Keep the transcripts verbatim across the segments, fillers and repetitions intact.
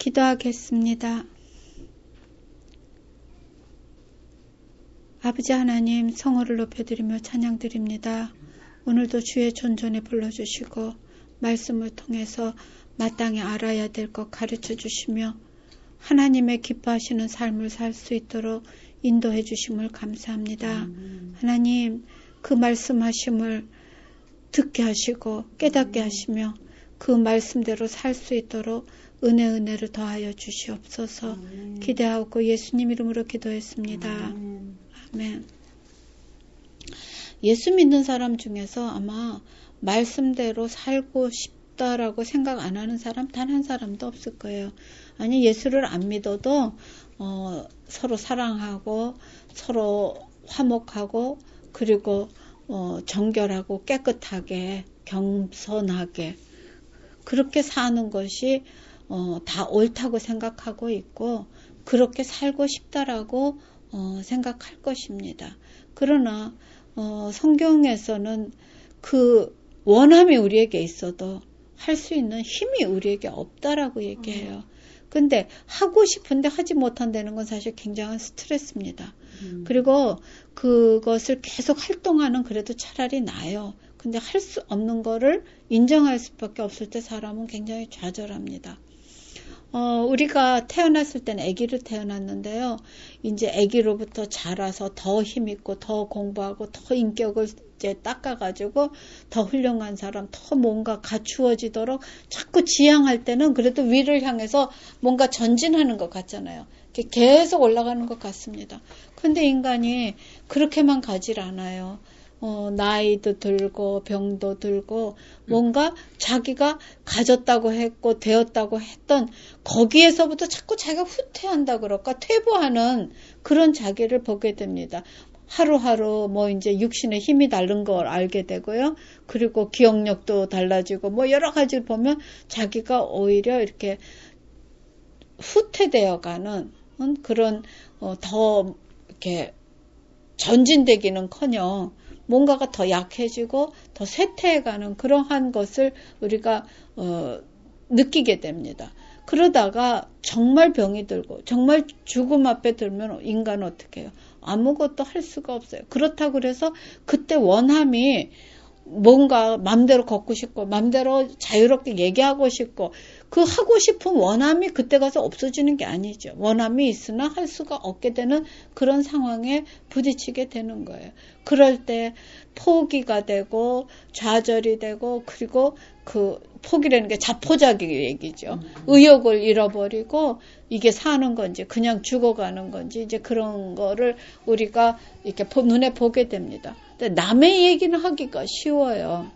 기도하겠습니다. 아버지 하나님, 성호를 높여드리며 찬양드립니다. 오늘도 주의 존전에 불러주시고 말씀을 통해서 마땅히 알아야 될 것 가르쳐 주시며 하나님의 기뻐하시는 삶을 살 수 있도록 인도해 주심을 감사합니다. 음. 하나님, 그 말씀하심을 듣게 하시고 깨닫게 하시며 그 말씀대로 살 수 있도록 은혜 은혜를 더하여 주시옵소서. 아멘. 기대하고 예수님 이름으로 기도했습니다. 아멘. 아멘. 예수 믿는 사람 중에서 아마 말씀대로 살고 싶다라고 생각 안 하는 사람 단 한 사람도 없을 거예요. 아니, 예수를 안 믿어도 어, 서로 사랑하고 서로 화목하고 그리고 어, 정결하고 깨끗하게 겸손하게 그렇게 사는 것이 어, 다 옳다고 생각하고 있고 그렇게 살고 싶다라고 어, 생각할 것입니다. 그러나 어, 성경에서는 그 원함이 우리에게 있어도 할 수 있는 힘이 우리에게 없다라고 얘기해요. 근데 하고 싶은데 하지 못한다는 건 사실 굉장한 스트레스입니다. 음. 그리고 그것을 계속 활동하는 그래도 차라리 나아요. 근데 할 수 없는 거를 인정할 수밖에 없을 때 사람은 굉장히 좌절합니다. 어, 우리가 태어났을 때는 아기로 태어났는데요. 이제 아기로부터 자라서 더 힘있고 더 공부하고 더 인격을 이제 닦아가지고 더 훌륭한 사람, 더 뭔가 갖추어지도록 자꾸 지향할 때는 그래도 위를 향해서 뭔가 전진하는 것 같잖아요. 계속 올라가는 것 같습니다. 근데 인간이 그렇게만 가질 않아요. 어, 나이도 들고 병도 들고 뭔가 자기가 가졌다고 했고 되었다고 했던 거기에서부터 자꾸 자기가 후퇴한다 그럴까 퇴보하는 그런 자기를 보게 됩니다. 하루하루 뭐 이제 육신의 힘이 다른 걸 알게 되고요. 그리고 기억력도 달라지고 뭐 여러 가지를 보면 자기가 오히려 이렇게 후퇴되어 가는 그런 어, 더 이렇게 전진되기는커녕 뭔가가 더 약해지고 더 쇠퇴해가는 그러한 것을 우리가 어, 느끼게 됩니다. 그러다가 정말 병이 들고 정말 죽음 앞에 들면 인간은 어떻게 해요? 아무것도 할 수가 없어요. 그렇다고 그래서 그때 원함이 뭔가 맘대로 걷고 싶고 맘대로 자유롭게 얘기하고 싶고 그 하고 싶은 원함이 그때 가서 없어지는 게 아니죠. 원함이 있으나 할 수가 없게 되는 그런 상황에 부딪히게 되는 거예요. 그럴 때 포기가 되고 좌절이 되고 그리고 그 포기라는 게 자포자기 얘기죠. 의욕을 잃어버리고 이게 사는 건지 그냥 죽어가는 건지 이제 그런 거를 우리가 이렇게 눈에 보게 됩니다. 근데 남의 얘기는 하기가 쉬워요.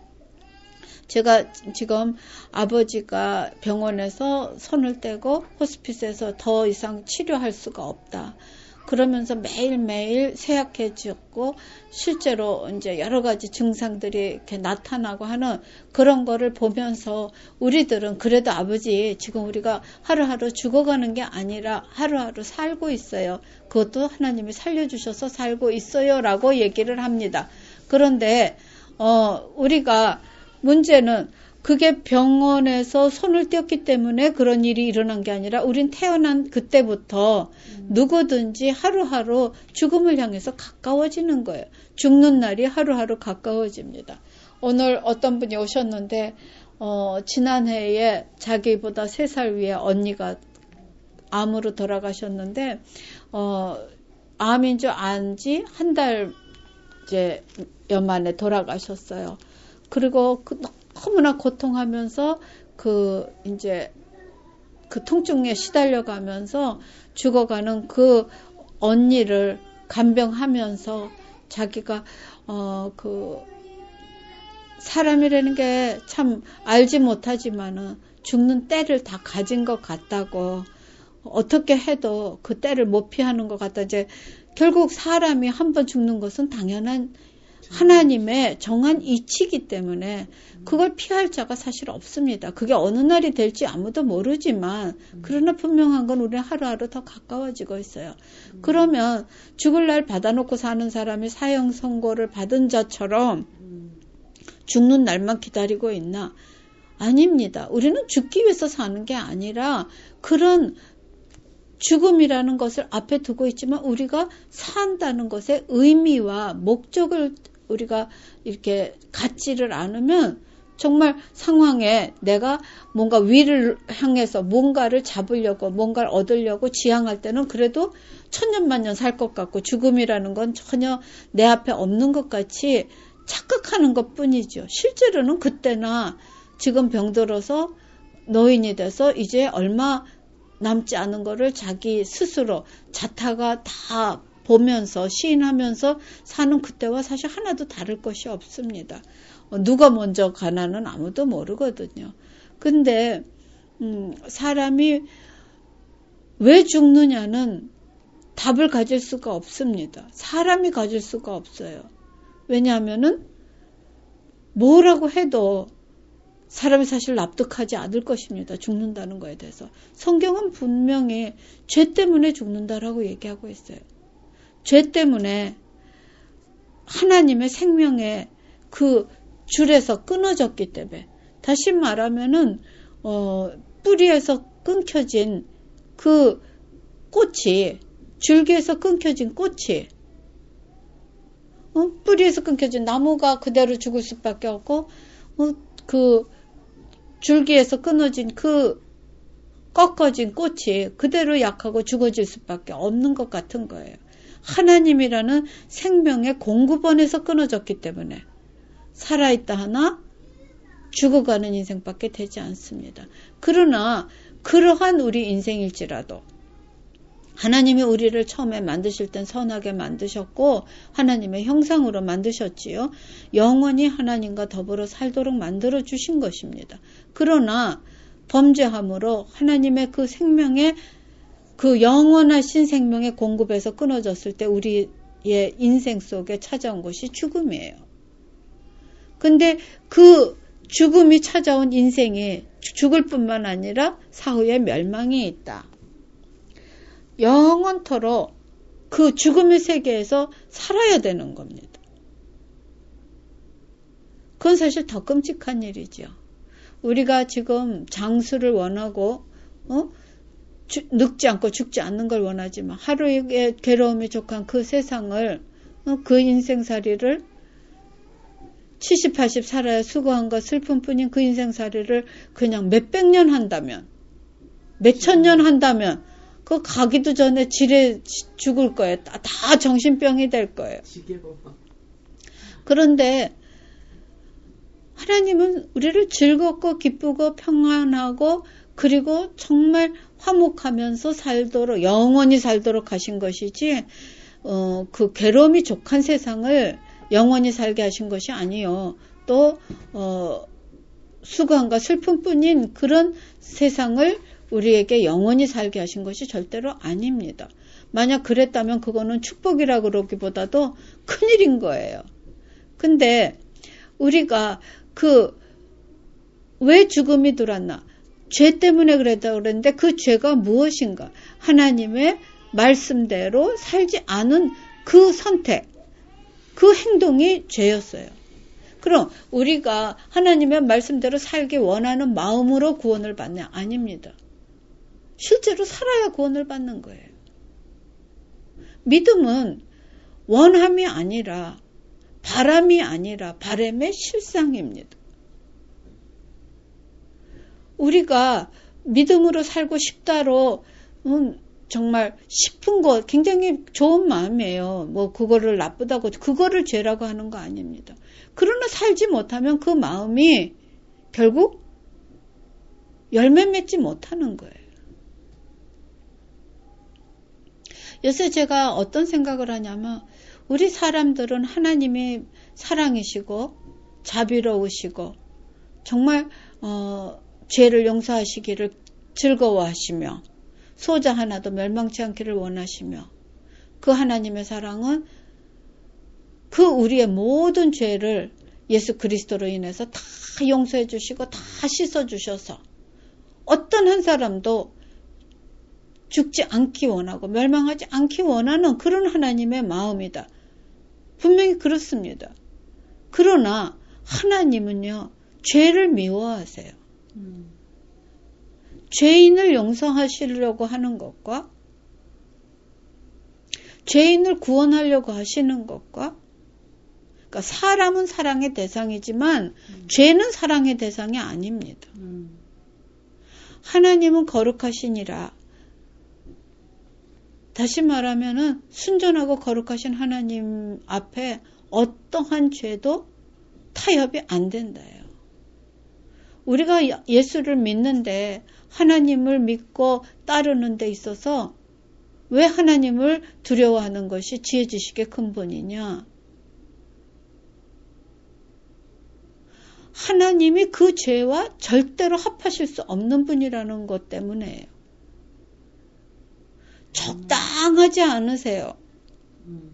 제가 지금 아버지가 병원에서 손을 떼고 호스피스에서 더 이상 치료할 수가 없다. 그러면서 매일매일 쇠약해졌고 실제로 이제 여러 가지 증상들이 이렇게 나타나고 하는 그런 거를 보면서 우리들은 그래도 아버지 지금 우리가 하루하루 죽어가는 게 아니라 하루하루 살고 있어요. 그것도 하나님이 살려주셔서 살고 있어요 라고 얘기를 합니다. 그런데 어 우리가 문제는 그게 병원에서 손을 떼었기 때문에 그런 일이 일어난 게 아니라 우린 태어난 그때부터 음. 누구든지 하루하루 죽음을 향해서 가까워지는 거예요. 죽는 날이 하루하루 가까워집니다. 오늘 어떤 분이 오셨는데 어, 지난해에 자기보다 세 살 위에 언니가 암으로 돌아가셨는데 어, 암인 줄 안지 한 달 이제 연만에 돌아가셨어요. 그리고 그 너무나 고통하면서 그 이제 그 통증에 시달려 가면서 죽어가는 그 언니를 간병하면서 자기가 어 그 사람이라는 게 참 알지 못하지만은 죽는 때를 다 가진 것 같다고 어떻게 해도 그 때를 못 피하는 것 같다. 이제 결국 사람이 한 번 죽는 것은 당연한 하나님의 정한 이치이기 때문에 그걸 피할 자가 사실 없습니다. 그게 어느 날이 될지 아무도 모르지만 그러나 분명한 건 우리는 하루하루 더 가까워지고 있어요. 그러면 죽을 날 받아놓고 사는 사람이 사형 선고를 받은 자처럼 죽는 날만 기다리고 있나? 아닙니다. 우리는 죽기 위해서 사는 게 아니라 그런 죽음이라는 것을 앞에 두고 있지만 우리가 산다는 것의 의미와 목적을 우리가 이렇게 갖지를 않으면 정말 상황에 내가 뭔가 위를 향해서 뭔가를 잡으려고 뭔가를 얻으려고 지향할 때는 그래도 천년만년 살 것 같고 죽음이라는 건 전혀 내 앞에 없는 것 같이 착각하는 것 뿐이죠. 실제로는 그때나 지금 병들어서 노인이 돼서 이제 얼마 남지 않은 거를 자기 스스로 자타가 다 보면서 시인하면서 사는 그때와 사실 하나도 다를 것이 없습니다. 누가 먼저 가나는 아무도 모르거든요. 근데 음, 사람이 왜 죽느냐는 답을 가질 수가 없습니다. 사람이 가질 수가 없어요. 왜냐하면은 뭐라고 해도 사람이 사실 납득하지 않을 것입니다. 죽는다는 거에 대해서. 성경은 분명히 죄 때문에 죽는다라고 얘기하고 있어요. 죄 때문에 하나님의 생명의 그 줄에서 끊어졌기 때문에, 다시 말하면은 어, 뿌리에서 끊겨진 그 꽃이, 줄기에서 끊겨진 꽃이, 어? 뿌리에서 끊겨진 나무가 그대로 죽을 수밖에 없고, 어? 그 줄기에서 끊어진 그 꺾어진 꽃이 그대로 약하고 죽어질 수밖에 없는 것 같은 거예요. 하나님이라는 생명의 공급원에서 끊어졌기 때문에 살아있다 하나 죽어가는 인생밖에 되지 않습니다. 그러나 그러한 우리 인생일지라도 하나님이 우리를 처음에 만드실 땐 선하게 만드셨고 하나님의 형상으로 만드셨지요. 영원히 하나님과 더불어 살도록 만들어 주신 것입니다. 그러나 범죄함으로 하나님의 그 생명의 그 영원하신 생명의 공급에서 끊어졌을 때 우리의 인생 속에 찾아온 것이 죽음이에요. 근데 그 죽음이 찾아온 인생이 죽을 뿐만 아니라 사후에 멸망이 있다. 영원토록 그 죽음의 세계에서 살아야 되는 겁니다. 그건 사실 더 끔찍한 일이죠. 우리가 지금 장수를 원하고 어? 주, 늙지 않고 죽지 않는 걸 원하지만 하루의 괴로움이 족한 그 세상을 어? 그 인생살이를 칠십, 팔십 살아야 수고한과 슬픔뿐인 그 인생살이를 그냥 몇백 년 한다면, 몇천 년 한다면 그 가기도 전에 지레 죽을 거예요. 다, 다 정신병이 될 거예요. 그런데 하나님은 우리를 즐겁고 기쁘고 평안하고 그리고 정말 화목하면서 살도록, 영원히 살도록 하신 것이지 어, 그 괴로움이 족한 세상을 영원히 살게 하신 것이 아니요. 또 어, 수고함과 슬픔뿐인 그런 세상을 우리에게 영원히 살게 하신 것이 절대로 아닙니다. 만약 그랬다면 그거는 축복이라 그러기보다도 큰일인 거예요. 근데 우리가 그 왜 죽음이 들어왔나? 죄 때문에 그랬다고 그랬는데 그 죄가 무엇인가? 하나님의 말씀대로 살지 않은 그 선택, 그 행동이 죄였어요. 그럼 우리가 하나님의 말씀대로 살기 원하는 마음으로 구원을 받냐? 아닙니다. 실제로 살아야 구원을 받는 거예요. 믿음은 원함이 아니라 바람이 아니라 바람의 실상입니다. 우리가 믿음으로 살고 싶다로 음, 정말 싶은 것 굉장히 좋은 마음이에요. 뭐 그거를 나쁘다고 그거를 죄라고 하는 거 아닙니다. 그러나 살지 못하면 그 마음이 결국 열매 맺지 못하는 거예요. 요새 제가 어떤 생각을 하냐면 우리 사람들은 하나님이 사랑이시고 자비로우시고 정말 어, 죄를 용서하시기를 즐거워하시며 소자 하나도 멸망치 않기를 원하시며 그 하나님의 사랑은 그 우리의 모든 죄를 예수 그리스도로 인해서 다 용서해 주시고 다 씻어 주셔서 어떤 한 사람도 죽지 않기 원하고 멸망하지 않기 원하는 그런 하나님의 마음이다. 분명히 그렇습니다. 그러나 하나님은요, 죄를 미워하세요. 음. 죄인을 용서하시려고 하는 것과 죄인을 구원하려고 하시는 것과, 그러니까 사람은 사랑의 대상이지만 음. 죄는 사랑의 대상이 아닙니다. 음. 하나님은 거룩하시니라. 다시 말하면은 순전하고 거룩하신 하나님 앞에 어떠한 죄도 타협이 안 된다요. 우리가 예수를 믿는데, 하나님을 믿고 따르는 데 있어서 왜 하나님을 두려워하는 것이 지혜 지식의 근본이냐? 하나님이 그 죄와 절대로 합하실 수 없는 분이라는 것 때문에요. 적당하지 않으세요. 음.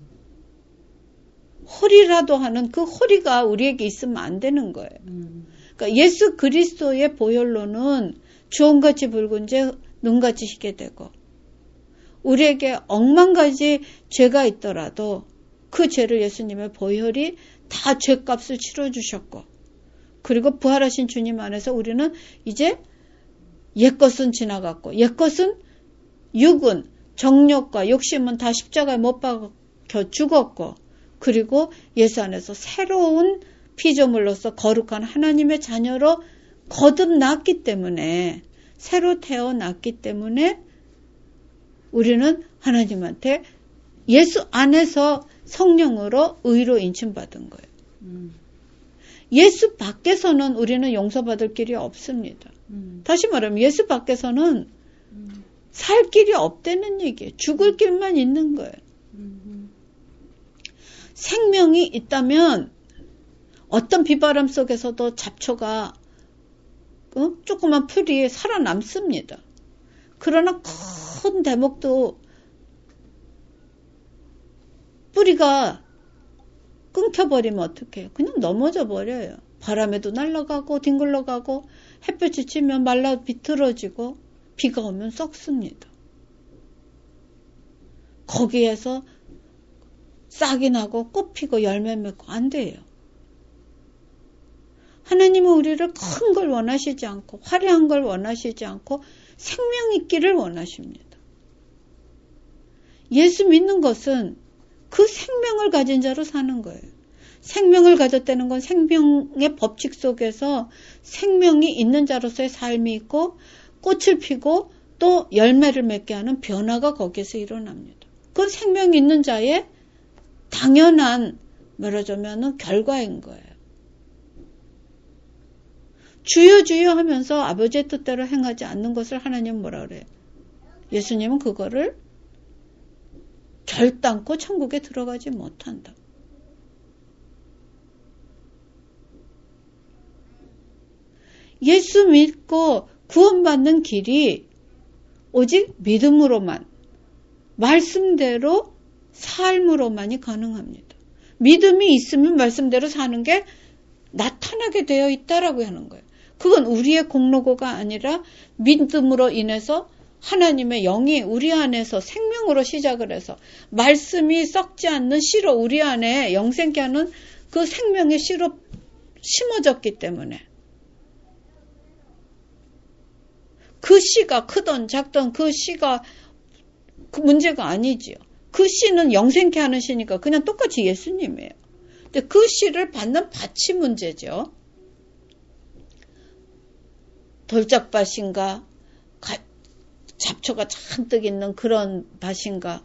홀이라도 하는 그 홀이가 우리에게 있으면 안 되는 거예요. 음. 그러니까 예수 그리스도의 보혈로는 주홍같이 붉은 죄 눈같이 희게 되고, 우리에게 억만 가지 죄가 있더라도 그 죄를 예수님의 보혈이 다 죄값을 치러주셨고, 그리고 부활하신 주님 안에서 우리는 이제 옛것은 지나갔고, 옛것은 육은 정욕과 욕심은 다 십자가에 못 박혀 죽었고, 그리고 예수 안에서 새로운 피조물로서 거룩한 하나님의 자녀로 거듭났기 때문에, 새로 태어났기 때문에 우리는 하나님한테 예수 안에서 성령으로 의로 인침받은 거예요. 음. 예수 밖에서는 우리는 용서받을 길이 없습니다. 음. 다시 말하면 예수 밖에서는 음. 살 길이 없다는 얘기예요. 죽을 길만 있는 거예요. 음. 생명이 있다면 어떤 비바람 속에서도 잡초가 어? 조그만 풀이 살아남습니다. 그러나 큰 대목도 뿌리가 끊겨버리면 어떡해요? 그냥 넘어져 버려요. 바람에도 날아가고 뒹굴러가고, 햇볕이 치면 말라 비틀어지고, 비가 오면 썩습니다. 거기에서 싹이 나고 꽃 피고 열매 맺고 안 돼요. 하나님은 우리를 큰 걸 원하시지 않고, 화려한 걸 원하시지 않고, 생명 있기를 원하십니다. 예수 믿는 것은 그 생명을 가진 자로 사는 거예요. 생명을 가졌다는 건 생명의 법칙 속에서 생명이 있는 자로서의 삶이 있고, 꽃을 피고 또 열매를 맺게 하는 변화가 거기에서 일어납니다. 그건 생명이 있는 자의 당연한, 말하자면 결과인 거예요. 주여 주여 하면서 아버지의 뜻대로 행하지 않는 것을 하나님은 뭐라 그래요? 예수님은 그거를 결단코 천국에 들어가지 못한다. 예수 믿고 구원받는 길이 오직 믿음으로만, 말씀대로 삶으로만이 가능합니다. 믿음이 있으면 말씀대로 사는 게 나타나게 되어 있다라고 하는 거예요. 그건 우리의 공로고가 아니라 믿음으로 인해서 하나님의 영이 우리 안에서 생명으로 시작을 해서 말씀이 썩지 않는 씨로 우리 안에 영생케 하는 그 생명의 씨로 심어졌기 때문에, 그 씨가 크던 작던 그 씨가 그 문제가 아니지요. 그 씨는 영생케 하는 씨니까 그냥 똑같이 예수님이에요. 근데 그 씨를 받는 밭이 문제죠. 돌짝밭인가, 가, 잡초가 잔뜩 있는 그런 밭인가,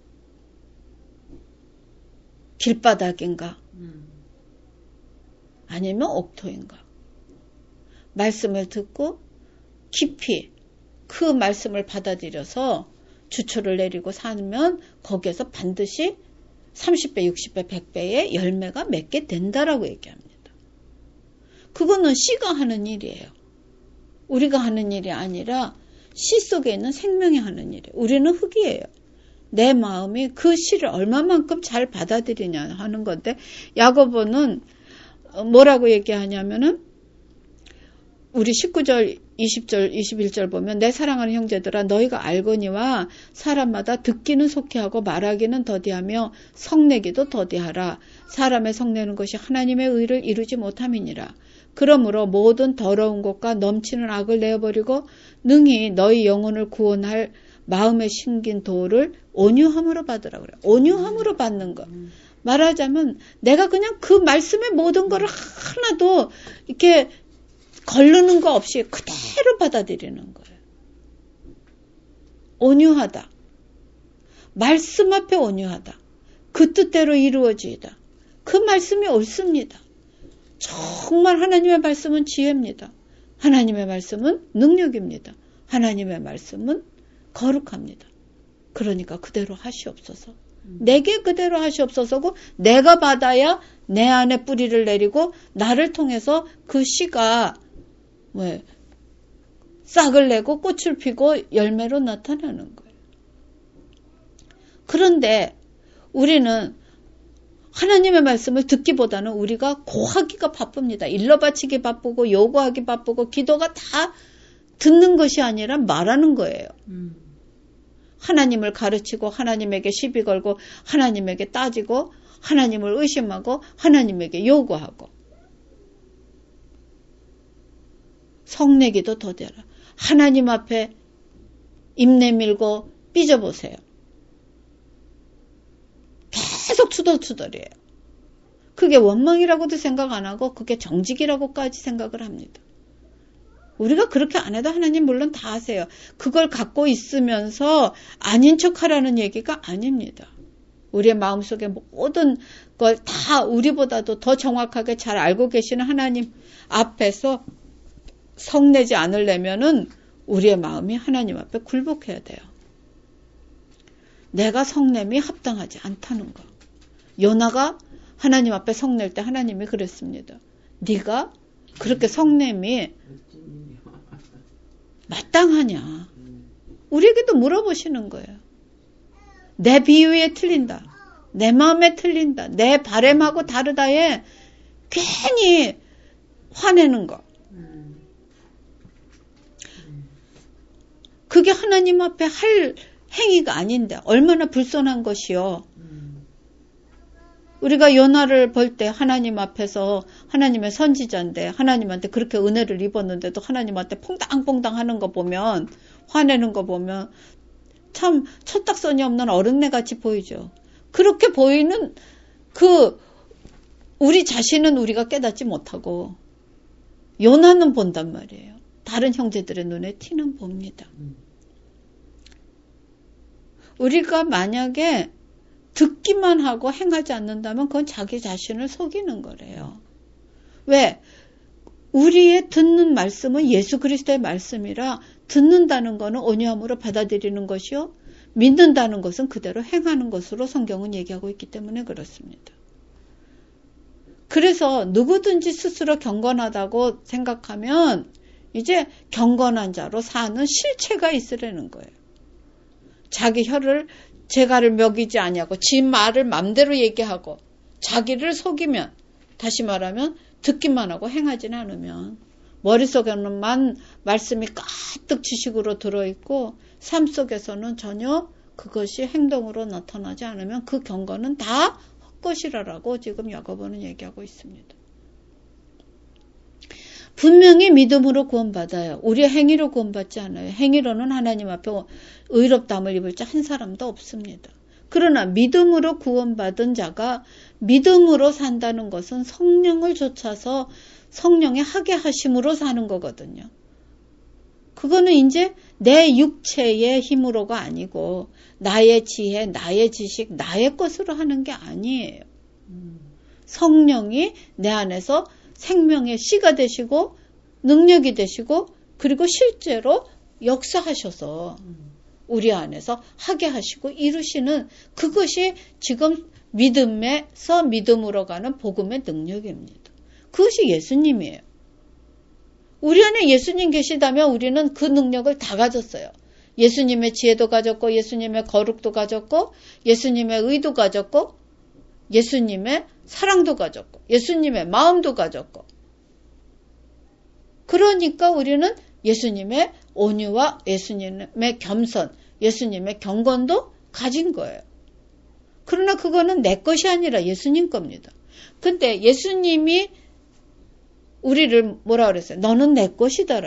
길바닥인가, 음. 아니면 옥토인가. 말씀을 듣고 깊이 그 말씀을 받아들여서 주초를 내리고 살면 거기에서 반드시 삼십 배, 육십 배, 백 배의 열매가 맺게 된다라고 얘기합니다. 그거는 씨가 하는 일이에요. 우리가 하는 일이 아니라 씨 속에 있는 생명이 하는 일이에요. 우리는 흙이에요. 내 마음이 그 씨를 얼마만큼 잘 받아들이냐 하는 건데, 야고보는 뭐라고 얘기하냐면은 우리 십구 절, 이십 절, 이십일 절 보면 내 사랑하는 형제들아 너희가 알거니와 사람마다 듣기는 속히하고 말하기는 더디하며 성내기도 더디하라. 사람의 성내는 것이 하나님의 의를 이루지 못함이니라. 그러므로 모든 더러운 것과 넘치는 악을 내어버리고 능히 너희 영혼을 구원할 마음에 심긴 도를 온유함으로 받으라 그래. 온유함으로 받는 거. 말하자면 내가 그냥 그 말씀의 모든 거를 하나도 이렇게 걸르는 거 없이 그대로 받아들이는 거예요. 온유하다. 말씀 앞에 온유하다. 그 뜻대로 이루어지이다. 그 말씀이 옳습니다. 정말 하나님의 말씀은 지혜입니다. 하나님의 말씀은 능력입니다. 하나님의 말씀은 거룩합니다. 그러니까 그대로 하시옵소서. 음. 내게 그대로 하시옵소서고 내가 받아야 내 안에 뿌리를 내리고 나를 통해서 그 씨가 왜 싹을 내고 꽃을 피고 열매로 나타나는 거예요. 그런데 우리는 하나님의 말씀을 듣기보다는 우리가 고하기가 바쁩니다. 일러 바치기 바쁘고 요구하기 바쁘고 기도가 다 듣는 것이 아니라 말하는 거예요. 음. 하나님을 가르치고 하나님에게 시비 걸고 하나님에게 따지고 하나님을 의심하고 하나님에게 요구하고 성내기도 더뎌라. 하나님 앞에 입 내밀고 삐져보세요. 계속 투덜투덜이에요. 그게 원망이라고도 생각 안 하고 그게 정직이라고까지 생각을 합니다. 우리가 그렇게 안 해도 하나님 물론 다 아세요. 그걸 갖고 있으면서 아닌 척하라는 얘기가 아닙니다. 우리의 마음속에 모든 걸 다 우리보다도 더 정확하게 잘 알고 계시는 하나님 앞에서 성내지 않으려면은 우리의 마음이 하나님 앞에 굴복해야 돼요. 내가 성냄이 합당하지 않다는 거. 요나가 하나님 앞에 성낼 때 하나님이 그랬습니다. 네가 그렇게 성냄이 마땅하냐. 우리에게도 물어보시는 거예요. 내 비유에 틀린다. 내 마음에 틀린다. 내 바램하고 다르다에 괜히 화내는 거. 그게 하나님 앞에 할 행위가 아닌데 얼마나 불손한 것이요. 우리가 요나를 볼 때 하나님 앞에서 하나님의 선지자인데 하나님한테 그렇게 은혜를 입었는데도 하나님한테 퐁당퐁당 하는 거 보면 화내는 거 보면 참 쳤딱선이 없는 어른네 같이 보이죠. 그렇게 보이는 그 우리 자신은 우리가 깨닫지 못하고 요나는 본단 말이에요. 다른 형제들의 눈에 티는 봅니다. 우리가 만약에 듣기만 하고 행하지 않는다면 그건 자기 자신을 속이는 거래요. 왜? 우리의 듣는 말씀은 예수 그리스도의 말씀이라 듣는다는 것은 온유함으로 받아들이는 것이요. 믿는다는 것은 그대로 행하는 것으로 성경은 얘기하고 있기 때문에 그렇습니다. 그래서 누구든지 스스로 경건하다고 생각하면 이제 경건한 자로 사는 실체가 있으라는 거예요. 자기 혀를 재갈을 먹이지 아니하고 지 말을 맘대로 얘기하고 자기를 속이면 다시 말하면 듣기만 하고 행하지는 않으면 머릿속에는만 말씀이 가득 지식으로 들어있고 삶 속에서는 전혀 그것이 행동으로 나타나지 않으면 그 경건은 다 헛것이라라고 지금 야고보는 얘기하고 있습니다. 분명히 믿음으로 구원받아요. 우리의 행위로 구원받지 않아요. 행위로는 하나님 앞에 의롭다함을 입을 자 한 사람도 없습니다. 그러나 믿음으로 구원받은 자가 믿음으로 산다는 것은 성령을 좇아서 성령의 하게 하심으로 사는 거거든요. 그거는 이제 내 육체의 힘으로가 아니고 나의 지혜, 나의 지식, 나의 것으로 하는 게 아니에요. 성령이 내 안에서 생명의 씨가 되시고 능력이 되시고 그리고 실제로 역사하셔서 우리 안에서 하게 하시고 이루시는 그것이 지금 믿음에서 믿음으로 가는 복음의 능력입니다. 그것이 예수님이에요. 우리 안에 예수님 계시다면 우리는 그 능력을 다 가졌어요. 예수님의 지혜도 가졌고 예수님의 거룩도 가졌고 예수님의 의도 가졌고 예수님의 사랑도 가졌고 예수님의 마음도 가졌고 그러니까 우리는 예수님의 온유와 예수님의 겸손, 예수님의 경건도 가진 거예요. 그러나 그거는 내 것이 아니라 예수님 겁니다. 근데 예수님이 우리를 뭐라 그랬어요? 너는 내 것이더라.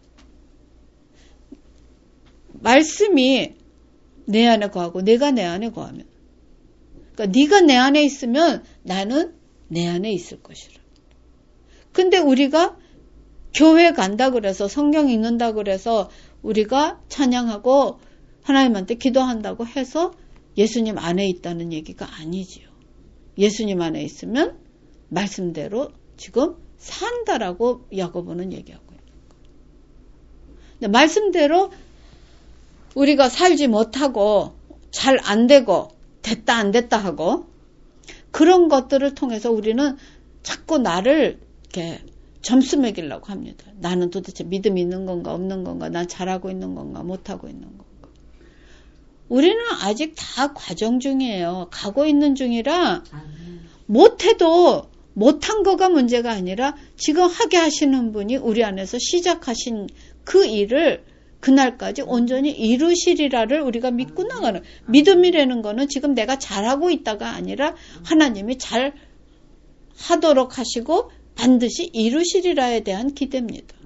말씀이 내 안에 거하고 내가 내 안에 거하면, 그러니까 네가 내 안에 있으면 나는 내 안에 있을 것이라. 근데 우리가 교회 간다 그래서 성경 읽는다 그래서 우리가 찬양하고 하나님한테 기도한다고 해서 예수님 안에 있다는 얘기가 아니지요. 예수님 안에 있으면 말씀대로 지금 산다라고 야고보는 얘기하고 있는 거예요. 근데 말씀대로 우리가 살지 못하고 잘 안 되고 됐다 안 됐다 하고 그런 것들을 통해서 우리는 자꾸 나를 이렇게 점수 매기려고 합니다. 나는 도대체 믿음이 있는 건가 없는 건가, 난 잘하고 있는 건가 못하고 있는 건가. 우리는 아직 다 과정 중이에요. 가고 있는 중이라 못해도 못한 거가 문제가 아니라 지금 하게 하시는 분이 우리 안에서 시작하신 그 일을 그날까지 온전히 이루시리라를 우리가 믿고 나가는, 믿음이라는 거는 지금 내가 잘하고 있다가 아니라 하나님이 잘 하도록 하시고 반드시 이루시리라에 대한 기대입니다.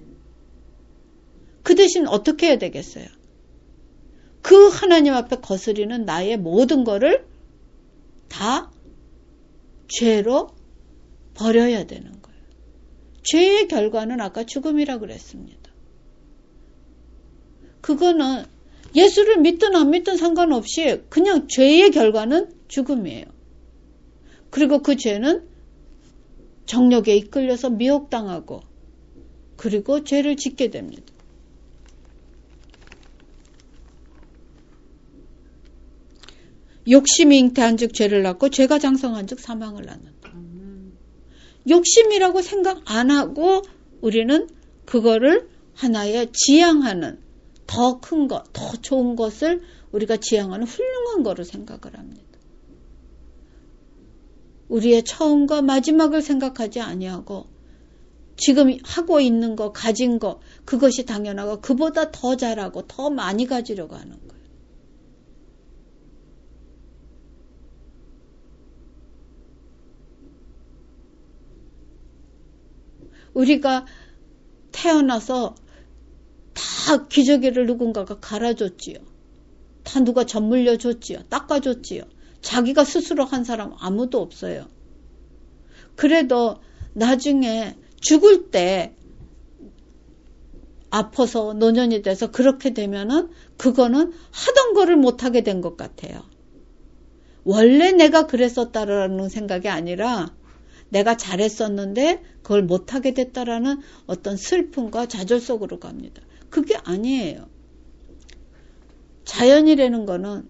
그 대신 어떻게 해야 되겠어요? 그 하나님 앞에 거스리는 나의 모든 거를 다 죄로 버려야 되는 거예요. 죄의 결과는 아까 죽음이라 그랬습니다. 그거는 예수를 믿든 안 믿든 상관없이 그냥 죄의 결과는 죽음이에요. 그리고 그 죄는 정욕에 이끌려서 미혹당하고 그리고 죄를 짓게 됩니다. 욕심이 잉태한 즉 죄를 낳고 죄가 장성한 즉 사망을 낳는다. 음. 욕심이라고 생각 안 하고 우리는 그거를 하나의 지향하는 더 큰 것, 더 좋은 것을 우리가 지향하는 훌륭한 거로 생각을 합니다. 우리의 처음과 마지막을 생각하지 아니하고 지금 하고 있는 거, 가진 거, 그것이 당연하고 그보다 더 잘하고 더 많이 가지려고 하는 거예요. 우리가 태어나서 다 기저귀를 누군가가 갈아줬지요. 다 누가 젖 물려줬지요. 닦아줬지요. 자기가 스스로 한 사람 아무도 없어요. 그래도 나중에 죽을 때 아파서 노년이 돼서 그렇게 되면은 그거는 하던 거를 못하게 된 것 같아요. 원래 내가 그랬었다라는 생각이 아니라 내가 잘했었는데 그걸 못하게 됐다라는 어떤 슬픔과 좌절 속으로 갑니다. 그게 아니에요. 자연이라는 거는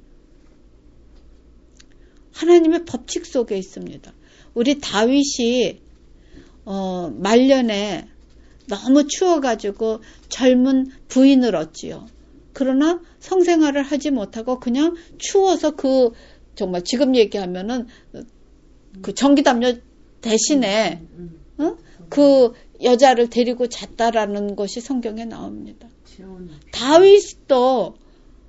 하나님의 법칙 속에 있습니다. 우리 다윗이 어, 말년에 너무 추워가지고 젊은 부인을 얻지요. 그러나 성생활을 하지 못하고 그냥 추워서 그 정말 지금 얘기하면은 그 전기담요 대신에 어? 그 여자를 데리고 잤다라는 것이 성경에 나옵니다. 다윗도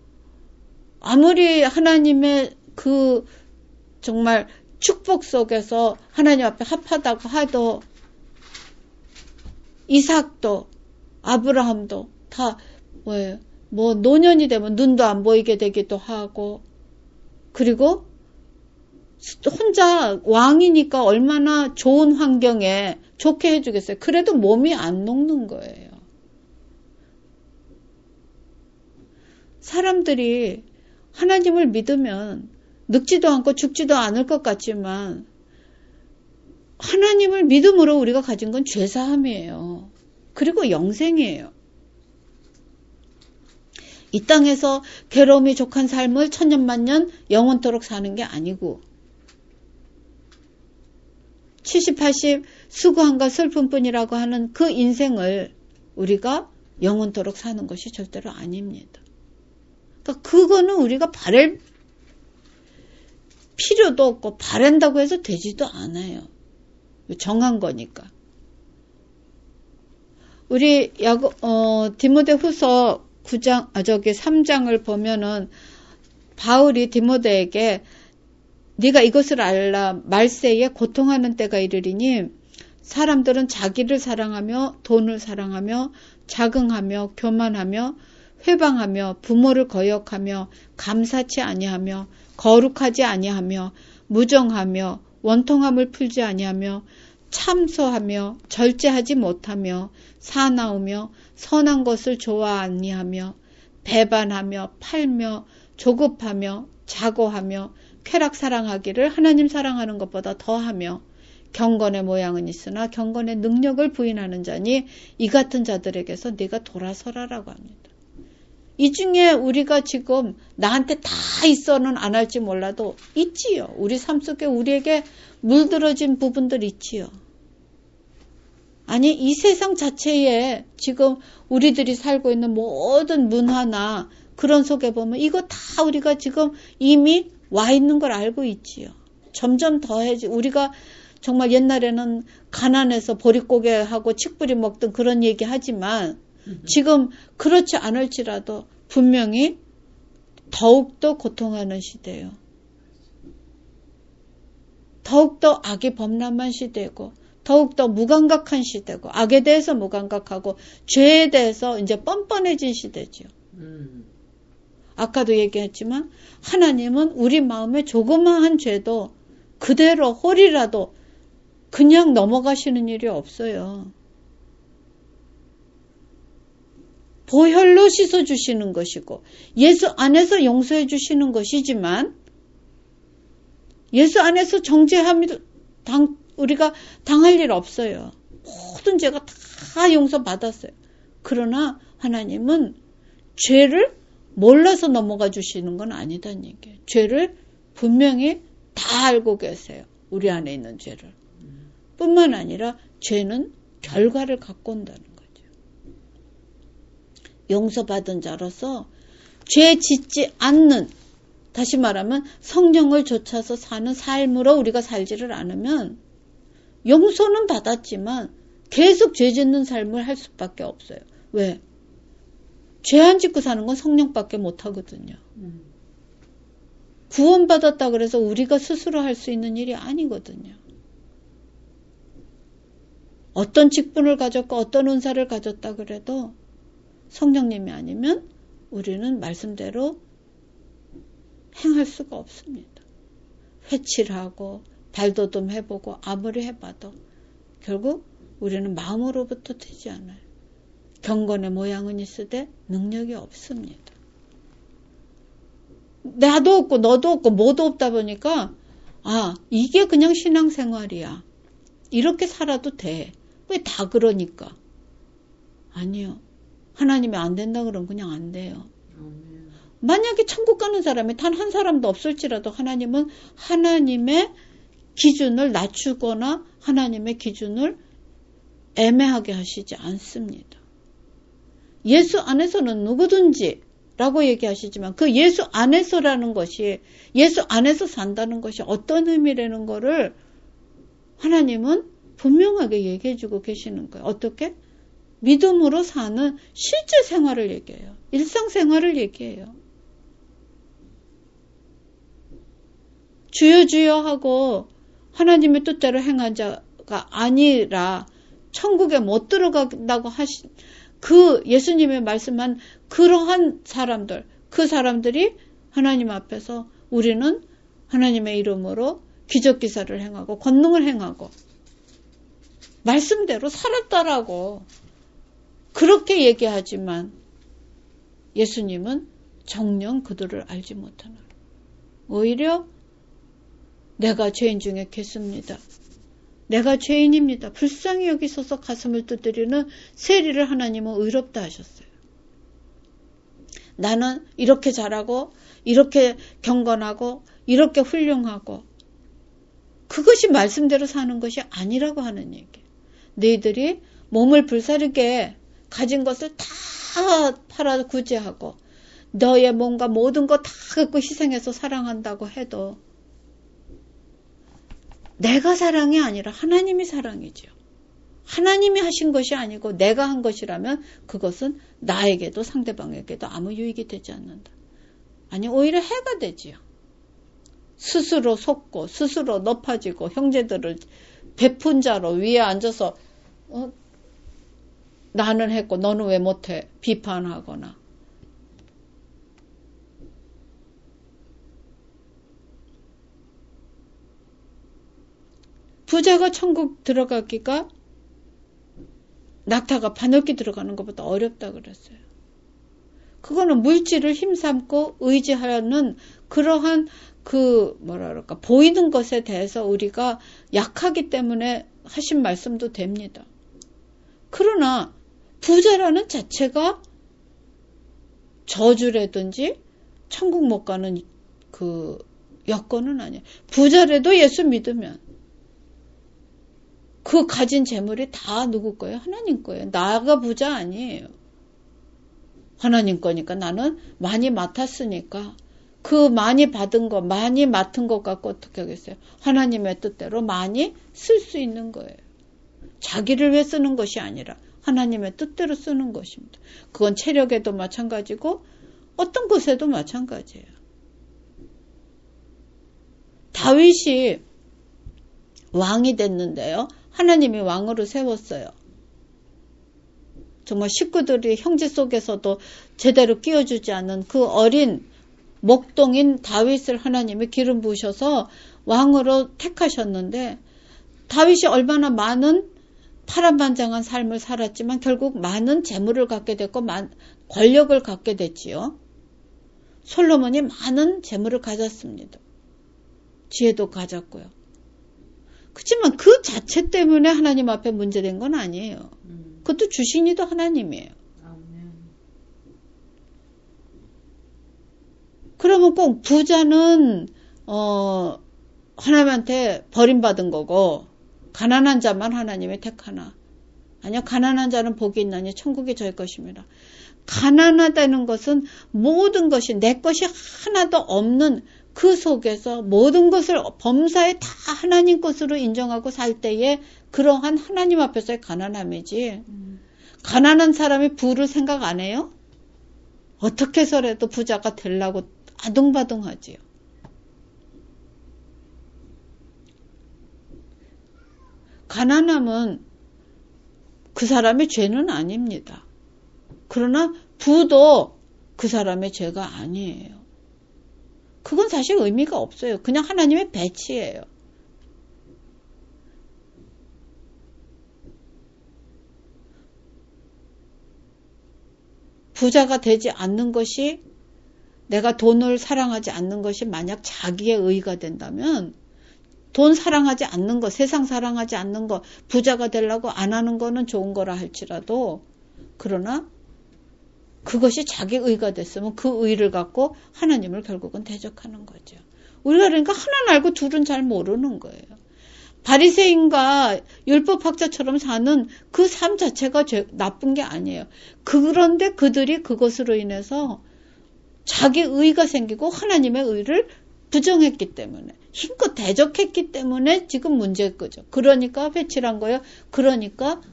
아무리 하나님의 그 정말 축복 속에서 하나님 앞에 합하다고 하도 이삭도 아브라함도 다 뭐예요? 뭐 노년이 되면 눈도 안 보이게 되기도 하고 그리고 혼자 왕이니까 얼마나 좋은 환경에 좋게 해주겠어요. 그래도 몸이 안 녹는 거예요. 사람들이 하나님을 믿으면 늙지도 않고 죽지도 않을 것 같지만 하나님을 믿음으로 우리가 가진 건 죄사함이에요. 그리고 영생이에요. 이 땅에서 괴로움이 족한 삶을 천년만년 영원토록 사는 게 아니고 칠십, 팔십 수고함과 슬픔뿐이라고 하는 그 인생을 우리가 영원토록 사는 것이 절대로 아닙니다. 그러니까 그거는 우리가 바랄 필요도 없고 바란다고 해서 되지도 않아요. 정한 거니까. 우리 야고, 어, 디모데후서 구 장, 아, 저기 삼 장을 보면은 바울이 디모데에게 네가 이것을 알라 말세에 고통하는 때가 이르리니 사람들은 자기를 사랑하며 돈을 사랑하며 자긍하며 교만하며 회방하며 부모를 거역하며 감사치 아니하며 거룩하지 아니하며 무정하며 원통함을 풀지 아니하며 참소하며 절제하지 못하며 사나우며 선한 것을 좋아 아니하며 배반하며 팔며 조급하며 자고하며 쾌락 사랑하기를 하나님 사랑하는 것보다 더하며 경건의 모양은 있으나 경건의 능력을 부인하는 자니 이 같은 자들에게서 네가 돌아서라라고 합니다. 이 중에 우리가 지금 나한테 다 있어는 안 할지 몰라도 있지요. 우리 삶 속에 우리에게 물들어진 부분들 있지요. 아니 이 세상 자체에 지금 우리들이 살고 있는 모든 문화나 그런 속에 보면 이거 다 우리가 지금 이미 와 있는 걸 알고 있지요. 점점 더해지 우리가 정말 옛날에는 가난해서 보릿고개하고 칡뿌리 먹던 그런 얘기 하지만 지금 그렇지 않을지라도 분명히 더욱더 고통하는 시대예요. 더욱더 악이 범람한 시대고 더욱더 무감각한 시대고 악에 대해서 무감각하고 죄에 대해서 이제 뻔뻔해진 시대죠. 음. 아까도 얘기했지만 하나님은 우리 마음에 조그마한 죄도 그대로 홀이라도 그냥 넘어가시는 일이 없어요. 보혈로 씻어주시는 것이고 예수 안에서 용서해 주시는 것이지만 예수 안에서 정죄함이 당, 우리가 당할 일 없어요. 모든 죄가 다 용서받았어요. 그러나 하나님은 죄를 몰라서 넘어가 주시는 건 아니다는 얘기예요. 죄를 분명히 다 알고 계세요. 우리 안에 있는 죄를. 뿐만 아니라 죄는 결과를 갖고 온다는 거죠. 용서받은 자로서 죄 짓지 않는, 다시 말하면 성령을 좇아서 사는 삶으로 우리가 살지를 않으면 용서는 받았지만 계속 죄 짓는 삶을 할 수밖에 없어요. 왜? 죄 안 짓고 사는 건 성령밖에 못 하거든요. 음. 구원받았다 그래서 우리가 스스로 할 수 있는 일이 아니거든요. 어떤 직분을 가졌고 어떤 은사를 가졌다 그래도 성령님이 아니면 우리는 말씀대로 행할 수가 없습니다. 회치를 하고 발돋움 해보고 아무리 해봐도 결국 우리는 마음으로부터 되지 않아요. 경건의 모양은 있으되 능력이 없습니다. 나도 없고 너도 없고 뭐도 없다 보니까 아 이게 그냥 신앙생활이야. 이렇게 살아도 돼. 왜 다 그러니까? 아니요. 하나님이 안 된다 그러면 그냥 안 돼요. 만약에 천국 가는 사람이 단 한 사람도 없을지라도 하나님은 하나님의 기준을 낮추거나 하나님의 기준을 애매하게 하시지 않습니다. 예수 안에서는 누구든지 라고 얘기하시지만 그 예수 안에서라는 것이 예수 안에서 산다는 것이 어떤 의미라는 거를 하나님은 분명하게 얘기해주고 계시는 거예요. 어떻게? 믿음으로 사는 실제 생활을 얘기해요. 일상생활을 얘기해요. 주여 주여 하고 하나님의 뜻대로 행한 자가 아니라 천국에 못 들어간다고 하신 그 예수님의 말씀한 그러한 사람들, 그 사람들이 하나님 앞에서 우리는 하나님의 이름으로 기적기사를 행하고 권능을 행하고 말씀대로 살았다라고 그렇게 얘기하지만 예수님은 정녕 그들을 알지 못하노라. 오히려 내가 죄인 중에 겠습니다. 내가 죄인입니다. 불쌍히 여기소서 가슴을 두드리는 세리를 하나님은 의롭다 하셨어요. 나는 이렇게 잘하고 이렇게 경건하고 이렇게 훌륭하고 그것이 말씀대로 사는 것이 아니라고 하는 얘기예요. 너희들이 몸을 불사르게 가진 것을 다 팔아 구제하고 너의 몸과 모든 거 다 갖고 희생해서 사랑한다고 해도 내가 사랑이 아니라 하나님이 사랑이죠. 하나님이 하신 것이 아니고 내가 한 것이라면 그것은 나에게도 상대방에게도 아무 유익이 되지 않는다. 아니 오히려 해가 되지요. 스스로 속고 스스로 높아지고 형제들을 베푼 자로 위에 앉아서 어, 나는 했고 너는 왜 못해 비판하거나 부자가 천국 들어가기가 낙타가 바늘기 들어가는 것보다 어렵다 그랬어요. 그거는 물질을 힘삼고 의지하는 그러한 그 뭐라 그럴까 보이는 것에 대해서 우리가 약하기 때문에 하신 말씀도 됩니다. 그러나 부자라는 자체가 저주라든지 천국 못 가는 그 여건은 아니에요. 부자라도 예수 믿으면 그 가진 재물이 다 누구 거예요? 하나님 거예요. 나가 부자 아니에요. 하나님 거니까 나는 많이 맡았으니까 그 많이 받은 거, 많이 맡은 것 갖고 어떻게 하겠어요? 하나님의 뜻대로 많이 쓸 수 있는 거예요. 자기를 위해 쓰는 것이 아니라 하나님의 뜻대로 쓰는 것입니다. 그건 체력에도 마찬가지고 어떤 것에도 마찬가지예요. 다윗이 왕이 됐는데요. 하나님이 왕으로 세웠어요. 정말 식구들이 형제 속에서도 제대로 끼워주지 않은 그 어린 목동인 다윗을 하나님이 기름 부으셔서 왕으로 택하셨는데 다윗이 얼마나 많은 파란만장한 삶을 살았지만 결국 많은 재물을 갖게 됐고 권력을 갖게 됐지요. 솔로몬이 많은 재물을 가졌습니다. 지혜도 가졌고요. 그렇지만 그 자체 때문에 하나님 앞에 문제된 건 아니에요. 그것도 주신이도 하나님이에요. 그러면 꼭 부자는 어, 하나님한테 버림받은 거고 가난한 자만 하나님이 택하나? 아니요. 가난한 자는 복이 있나니 천국이 저희 것입니다. 가난하다는 것은 모든 것이 내 것이 하나도 없는 그 속에서 모든 것을 범사에 다 하나님 것으로 인정하고 살 때에 그러한 하나님 앞에서의 가난함이지. 음. 가난한 사람이 부를 생각 안 해요? 어떻게 해서라도 부자가 되려고 아둥바둥하지요. 가난함은 그 사람의 죄는 아닙니다. 그러나 부도 그 사람의 죄가 아니에요. 그건 사실 의미가 없어요. 그냥 하나님의 배치예요. 부자가 되지 않는 것이 내가 돈을 사랑하지 않는 것이 만약 자기의 의의가 된다면 돈 사랑하지 않는 것, 세상 사랑하지 않는 것, 부자가 되려고 안 하는 거는 좋은 거라 할지라도 그러나 그것이 자기 의가 됐으면 그 의를 갖고 하나님을 결국은 대적하는 거죠. 우리가 그러니까 하나는 알고 둘은 잘 모르는 거예요. 바리새인과 율법학자처럼 사는 그 삶 자체가 죄, 나쁜 게 아니에요. 그런데 그들이 그것으로 인해서 자기 의가 생기고 하나님의 의를 부정했기 때문에 힘껏 대적했기 때문에 지금 문제일 거죠. 그러니까 배칠한 거예요. 그러니까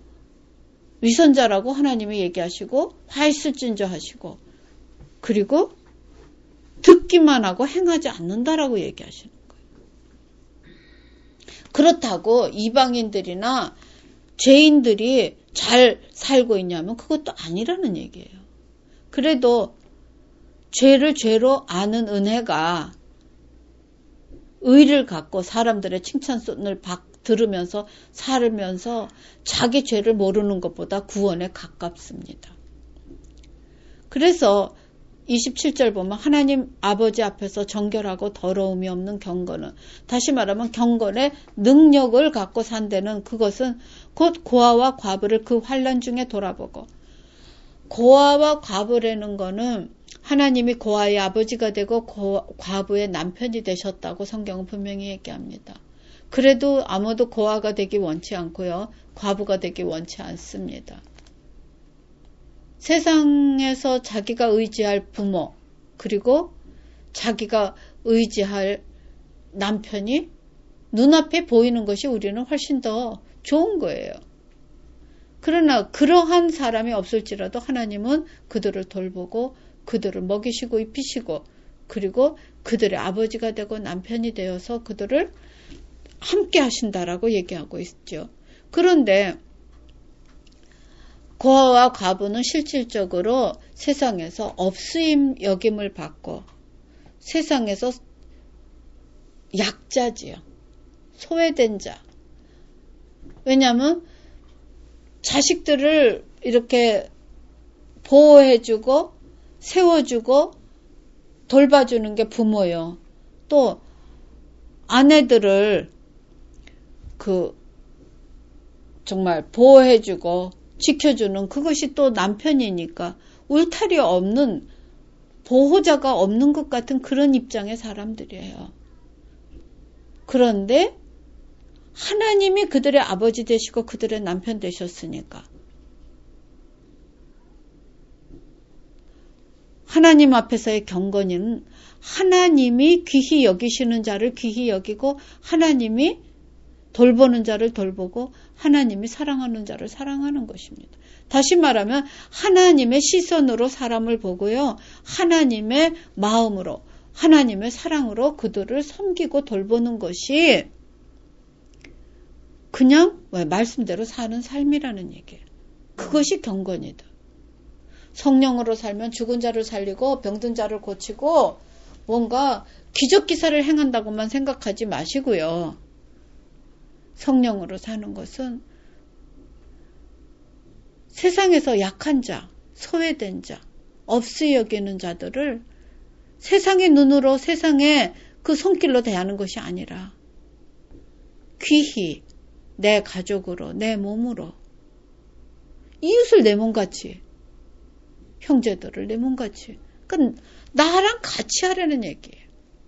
위선자라고 하나님이 얘기하시고 화있을진저 하시고 그리고 듣기만 하고 행하지 않는다라고 얘기하시는 거예요. 그렇다고 이방인들이나 죄인들이 잘 살고 있냐면 그것도 아니라는 얘기예요. 그래도 죄를 죄로 아는 은혜가 의를 갖고 사람들의 칭찬송을 들으면서 살면서 자기 죄를 모르는 것보다 구원에 가깝습니다. 그래서 이십칠 절 보면 하나님 아버지 앞에서 정결하고 더러움이 없는 경건은 다시 말하면 경건의 능력을 갖고 산다는 그것은 곧 고아와 과부를 그 환난 중에 돌아보고 고아와 과부라는 거는 하나님이 고아의 아버지가 되고 고, 과부의 남편이 되셨다고 성경은 분명히 얘기합니다. 그래도 아무도 고아가 되기 원치 않고요. 과부가 되기 원치 않습니다. 세상에서 자기가 의지할 부모 그리고 자기가 의지할 남편이 눈앞에 보이는 것이 우리는 훨씬 더 좋은 거예요. 그러나 그러한 사람이 없을지라도 하나님은 그들을 돌보고 그들을 먹이시고 입히시고 그리고 그들의 아버지가 되고 남편이 되어서 그들을 함께 하신다라고 얘기하고 있죠. 그런데 고아와 과부는 실질적으로 세상에서 없으임 여김을 받고 세상에서 약자지요. 소외된 자. 왜냐하면 자식들을 이렇게 보호해주고 세워주고 돌봐주는 게 부모요. 또 아내들을 그 정말 보호해주고 지켜주는 그것이 또 남편이니까 울타리 없는 보호자가 없는 것 같은 그런 입장의 사람들이에요. 그런데 하나님이 그들의 아버지 되시고 그들의 남편 되셨으니까 하나님 앞에서의 경건은 하나님이 귀히 여기시는 자를 귀히 여기고 하나님이 돌보는 자를 돌보고 하나님이 사랑하는 자를 사랑하는 것입니다. 다시 말하면 하나님의 시선으로 사람을 보고요. 하나님의 마음으로 하나님의 사랑으로 그들을 섬기고 돌보는 것이 그냥 말씀대로 사는 삶이라는 얘기예요. 그것이 경건이다. 성령으로 살면 죽은 자를 살리고 병든 자를 고치고 뭔가 기적기사를 행한다고만 생각하지 마시고요. 성령으로 사는 것은 세상에서 약한 자, 소외된 자, 없이 여기는 자들을 세상의 눈으로 세상의 그 손길로 대하는 것이 아니라 귀히 내 가족으로 내 몸으로 이웃을 내 몸같이 형제들을 내 몸같이 그러니까 나랑 같이 하려는 얘기예요.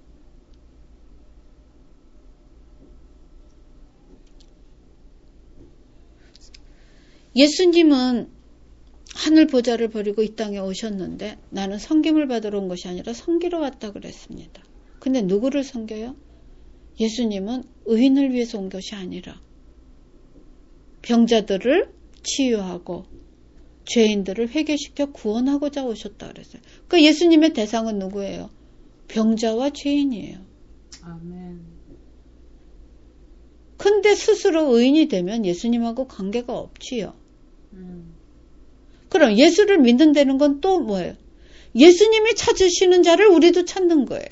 예수님은 하늘 보좌를 버리고 이 땅에 오셨는데 나는 섬김을 받으러 온 것이 아니라 섬기러 왔다 그랬습니다. 근데 누구를 섬겨요? 예수님은 의인을 위해서 온 것이 아니라 병자들을 치유하고 죄인들을 회개시켜 구원하고자 오셨다 그랬어요. 그 예수님의 대상은 누구예요? 병자와 죄인이에요. 아멘. 근데 스스로 의인이 되면 예수님하고 관계가 없지요. 음. 그럼 예수를 믿는다는 건 또 뭐예요? 예수님이 찾으시는 자를 우리도 찾는 거예요.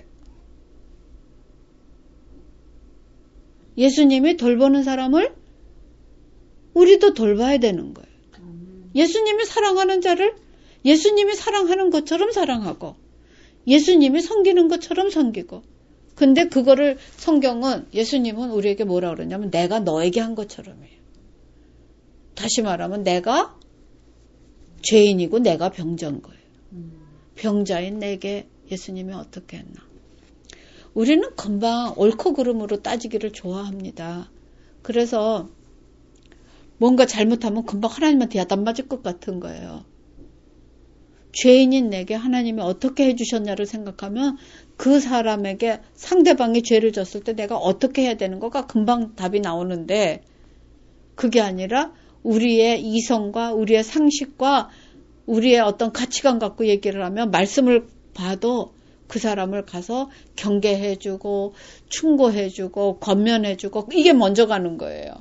예수님이 돌보는 사람을 우리도 돌봐야 되는 거예요. 예수님이 사랑하는 자를 예수님이 사랑하는 것처럼 사랑하고 예수님이 섬기는 것처럼 섬기고 근데 그거를 성경은 예수님은 우리에게 뭐라 그러냐면 내가 너에게 한 것처럼이에요. 다시 말하면 내가 죄인이고 내가 병자인 거예요. 병자인 내게 예수님이 어떻게 했나. 우리는 금방 옳고 그름으로 따지기를 좋아합니다. 그래서 뭔가 잘못하면 금방 하나님한테 야단 맞을 것 같은 거예요. 죄인인 내게 하나님이 어떻게 해주셨냐를 생각하면 그 사람에게 상대방이 죄를 졌을 때 내가 어떻게 해야 되는 거가 금방 답이 나오는데 그게 아니라 우리의 이성과 우리의 상식과 우리의 어떤 가치관 갖고 얘기를 하면 말씀을 봐도 그 사람을 가서 경계해주고 충고해주고 권면해주고 이게 먼저 가는 거예요.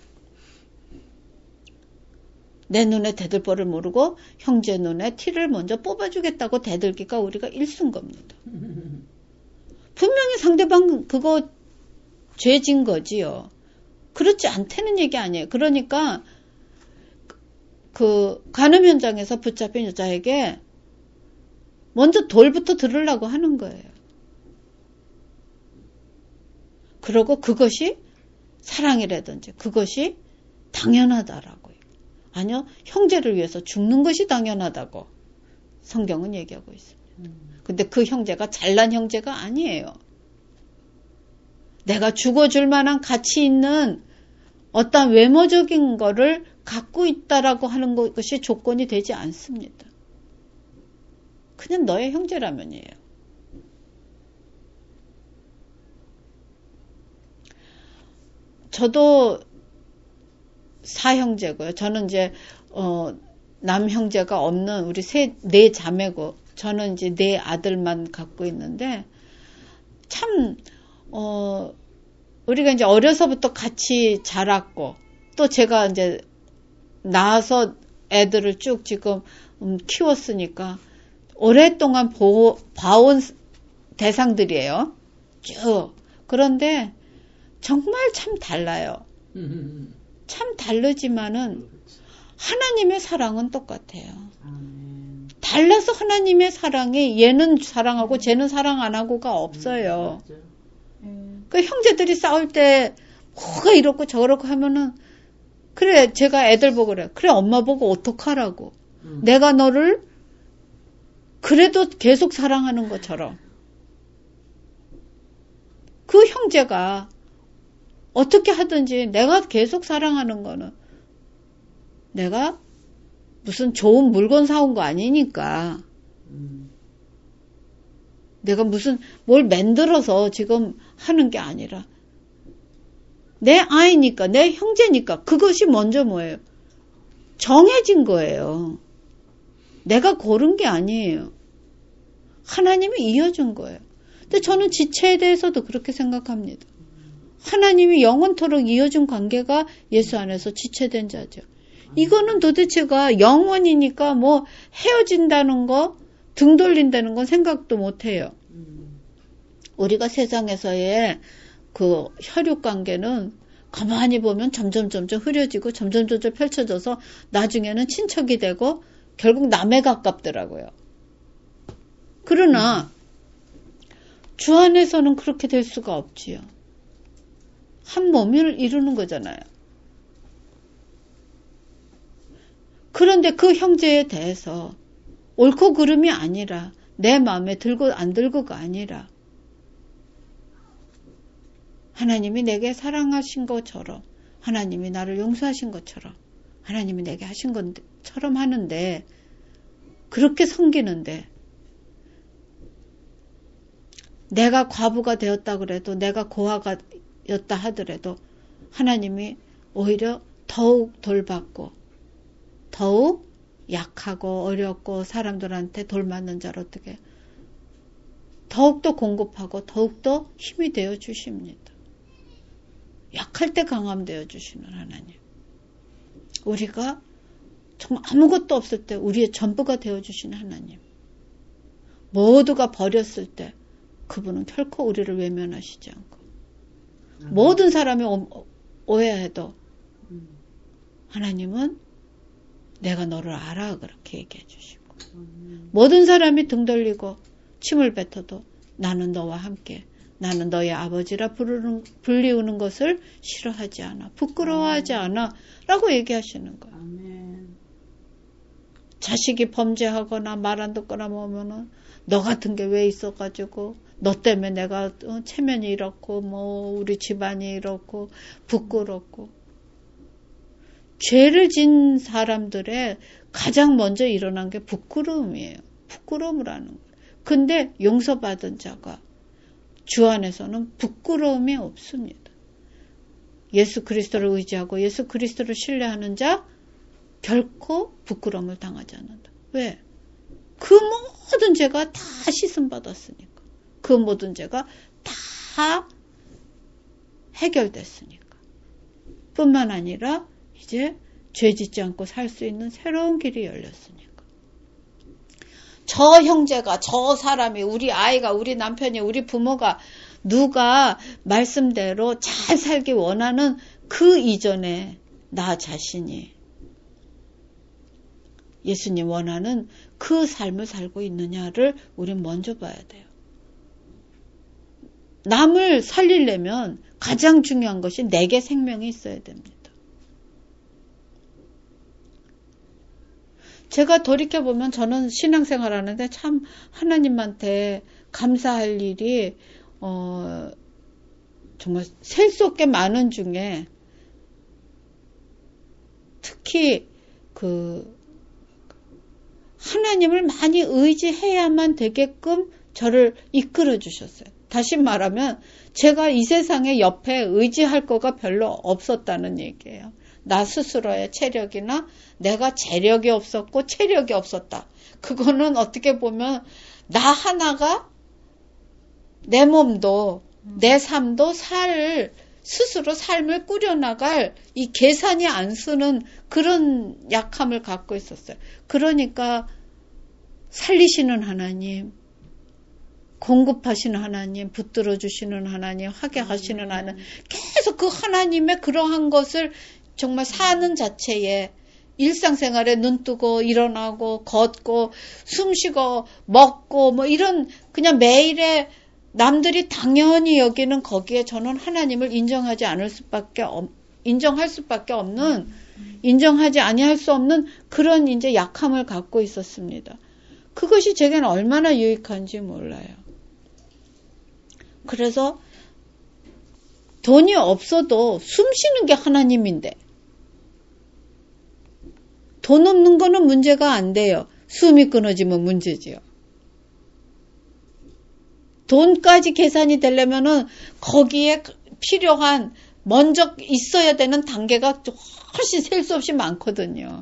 내 눈에 대들 바를 모르고 형제 눈에 티를 먼저 뽑아주겠다고 대들기가 우리가 일순 겁니다. 분명히 상대방 그거 죄진 거지요. 그렇지 않다는 얘기 아니에요. 그러니까 그 간음 현장에서 붙잡힌 여자에게 먼저 돌부터 들으려고 하는 거예요. 그러고 그것이 사랑이라든지 그것이 당연하다라고요. 아니요, 형제를 위해서 죽는 것이 당연하다고 성경은 얘기하고 있습니다. 근데 그 형제가 잘난 형제가 아니에요. 내가 죽어줄 만한 가치 있는 어떤 외모적인 거를 갖고 있다라고 하는 것이 조건이 되지 않습니다. 그냥 너의 형제라면이에요. 저도 사형제고요. 저는 이제 어, 남형제가 없는 우리 세, 네 자매고 저는 이제 네 아들만 갖고 있는데 참 어, 우리가 이제 어려서부터 같이 자랐고, 또 제가 이제 낳아서 애들을 쭉 지금 음, 키웠으니까, 오랫동안 보, 봐온 대상들이에요. 쭉. 그런데 정말 참 달라요. 참 다르지만은 하나님의 사랑은 똑같아요. 아멘. 달라서 하나님의 사랑이 얘는 사랑하고 쟤는 사랑 안 하고가 없어요. 음, 그 형제들이 싸울 때 뭐가 이렇고 저렇고 하면은 그래 제가 애들 보고 그래. 그래 엄마 보고 어떡하라고. 음. 내가 너를 그래도 계속 사랑하는 것처럼 그 형제가 어떻게 하든지 내가 계속 사랑하는 거는 내가 무슨 좋은 물건 사온 거 아니니까 음. 내가 무슨 뭘 만들어서 지금 하는 게 아니라 내 아이니까 내 형제니까 그것이 먼저 뭐예요? 정해진 거예요. 내가 고른 게 아니에요. 하나님이 이어준 거예요. 근데 저는 지체에 대해서도 그렇게 생각합니다. 하나님이 영원토록 이어준 관계가 예수 안에서 지체된 자죠. 이거는 도대체가 영원이니까 뭐 헤어진다는 거, 등 돌린다는 건 생각도 못 해요. 우리가 세상에서의 그 혈육 관계는 가만히 보면 점점 점점 흐려지고 점점 점점 펼쳐져서 나중에는 친척이 되고 결국 남에 가깝더라고요. 그러나 주 안에서는 그렇게 될 수가 없지요. 한 몸을 이루는 거잖아요. 그런데 그 형제에 대해서 옳고 그름이 아니라 내 마음에 들고 안 들고가 아니라 하나님이 내게 사랑하신 것처럼 하나님이 나를 용서하신 것처럼 하나님이 내게 하신 것처럼 하는데 그렇게 섬기는데 내가 과부가 되었다 그래도 내가 고아가 였다 하더라도 하나님이 오히려 더욱 돌봤고 더욱 약하고 어렵고 사람들한테 돌맞는 자를 어떻게 더욱더 공급하고 더욱더 힘이 되어 주십니다. 약할 때 강함 되어 주시는 하나님. 우리가 정말 아무것도 없을 때 우리의 전부가 되어 주시는 하나님. 모두가 버렸을 때 그분은 결코 우리를 외면하시지 않고 음. 모든 사람이 오, 오해해도 음. 하나님은 내가 너를 알아 그렇게 얘기해 주시고 음. 모든 사람이 등 돌리고 침을 뱉어도 나는 너와 함께 나는 너의 아버지라 부르는, 불리우는 것을 싫어하지 않아 부끄러워하지 않아 라고 얘기하시는 거예요. 아멘. 자식이 범죄하거나 말 안 듣거나 뭐면은 너 같은 게 왜 있어가지고 너 때문에 내가 어, 체면이 이렇고 뭐 우리 집안이 이렇고 부끄럽고 죄를 진 사람들의 가장 먼저 일어난 게 부끄러움이에요. 부끄러움을 하는 거예요. 근데 용서받은 자가 주 안에서는 부끄러움이 없습니다. 예수 그리스도를 의지하고 예수 그리스도를 신뢰하는 자 결코 부끄러움을 당하지 않는다. 왜? 그 모든 죄가 다 씻음 받았으니까. 그 모든 죄가 다 해결됐으니까. 뿐만 아니라 이제 죄 짓지 않고 살 수 있는 새로운 길이 열렸으니까. 저 형제가, 저 사람이, 우리 아이가, 우리 남편이, 우리 부모가 누가 말씀대로 잘 살기 원하는 그 이전에 나 자신이 예수님 원하는 그 삶을 살고 있느냐를 우린 먼저 봐야 돼요. 남을 살리려면 가장 중요한 것이 내게 생명이 있어야 됩니다. 제가 돌이켜보면 저는 신앙생활 하는데 참 하나님한테 감사할 일이 어, 정말 셀 수 없게 많은 중에 특히 그 하나님을 많이 의지해야만 되게끔 저를 이끌어 주셨어요. 다시 말하면 제가 이 세상에 옆에 의지할 거가 별로 없었다는 얘기예요. 나 스스로의 체력이나 내가 재력이 없었고 체력이 없었다. 그거는 어떻게 보면 나 하나가 내 몸도 내 삶도 살 스스로 삶을 꾸려나갈 이 계산이 안 쓰는 그런 약함을 갖고 있었어요. 그러니까 살리시는 하나님, 공급하시는 하나님, 붙들어 주시는 하나님, 하게 하시는 하나님, 계속 그 하나님의 그러한 것을 정말 사는 자체에 일상생활에 눈 뜨고 일어나고 걷고 숨쉬고 먹고 뭐 이런 그냥 매일의 남들이 당연히 여기는 거기에 저는 하나님을 인정하지 않을 수밖에 없, 인정할 수밖에 없는, 인정하지 아니할 수 없는 그런 이제 약함을 갖고 있었습니다. 그것이 제게는 얼마나 유익한지 몰라요. 그래서 돈이 없어도 숨 쉬는 게 하나님인데 돈 없는 거는 문제가 안 돼요. 숨이 끊어지면 문제지요. 돈까지 계산이 되려면은 거기에 필요한 먼저 있어야 되는 단계가 훨씬 셀 수 없이 많거든요.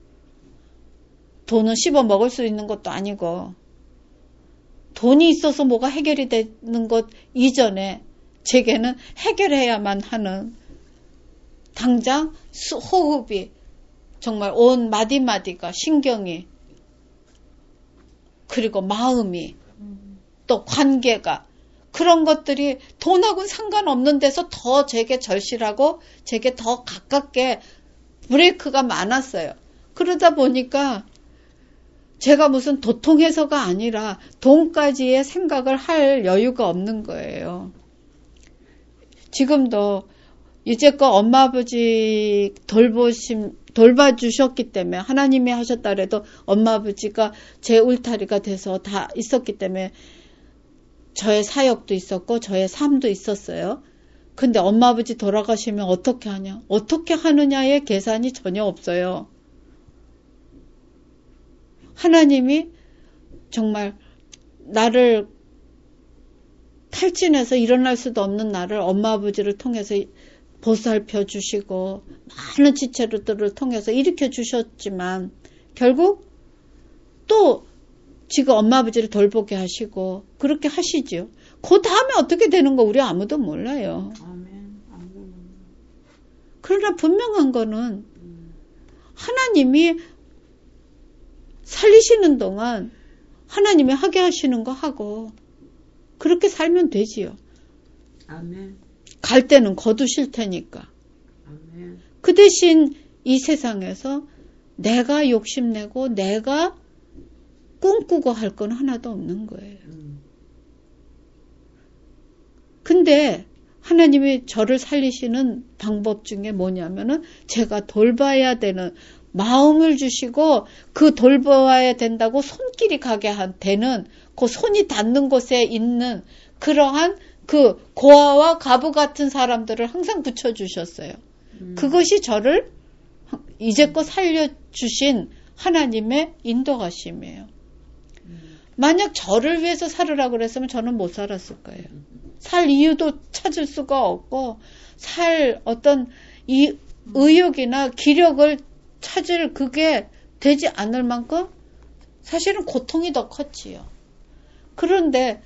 돈은 씹어 먹을 수 있는 것도 아니고 돈이 있어서 뭐가 해결이 되는 것 이전에 제게는 해결해야만 하는 당장 호흡이 정말 온 마디마디가 신경이 그리고 마음이 또 관계가 그런 것들이 돈하고는 상관없는 데서 더 제게 절실하고 제게 더 가깝게 브레이크가 많았어요. 그러다 보니까 제가 무슨 도통해서가 아니라 돈까지의 생각을 할 여유가 없는 거예요. 지금도 이제껏 엄마 아버지 돌보심 돌봐주셨기 때문에 하나님이 하셨다 그래도 엄마 아버지가 제 울타리가 돼서 다 있었기 때문에 저의 사역도 있었고 저의 삶도 있었어요. 근데 엄마 아버지 돌아가시면 어떻게 하냐? 어떻게 하느냐의 계산이 전혀 없어요. 하나님이 정말 나를 탈진해서 일어날 수도 없는 나를 엄마 아버지를 통해서 보살펴 주시고 많은 지체들을 통해서 일으켜 주셨지만 결국 또 지금 엄마 아버지를 돌보게 하시고 그렇게 하시죠. 그 다음에 어떻게 되는 거 우리 아무도 몰라요. 아멘. 아멘. 그러나 분명한 거는 하나님이 살리시는 동안 하나님이 하게 하시는 거 하고 그렇게 살면 되지요. 아멘. 갈 때는 거두실 테니까. 아멘. 그 대신 이 세상에서 내가 욕심내고 내가 꿈꾸고 할 건 하나도 없는 거예요. 음. 근데 하나님이 저를 살리시는 방법 중에 뭐냐면은 제가 돌봐야 되는 마음을 주시고 그 돌봐야 된다고 손길이 가게 한 되는 그 손이 닿는 곳에 있는 그러한 그 고아와 과부 같은 사람들을 항상 붙여주셨어요. 음. 그것이 저를 이제껏 살려주신 하나님의 인도하심이에요. 음. 만약 저를 위해서 살으라고 그랬으면 저는 못 살았을 거예요. 살 이유도 찾을 수가 없고 살 어떤 이 의욕이나 기력을 찾을 그게 되지 않을 만큼 사실은 고통이 더 컸지요. 그런데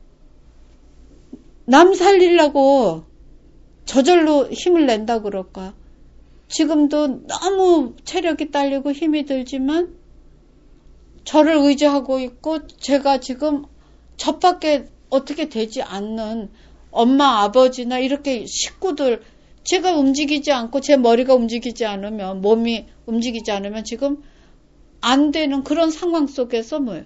남 살리려고 저절로 힘을 낸다 그럴까? 지금도 너무 체력이 딸리고 힘이 들지만 저를 의지하고 있고 제가 지금 저밖에 어떻게 되지 않는 엄마, 아버지나 이렇게 식구들 제가 움직이지 않고 제 머리가 움직이지 않으면 몸이 움직이지 않으면 지금 안 되는 그런 상황 속에서 뭐예요?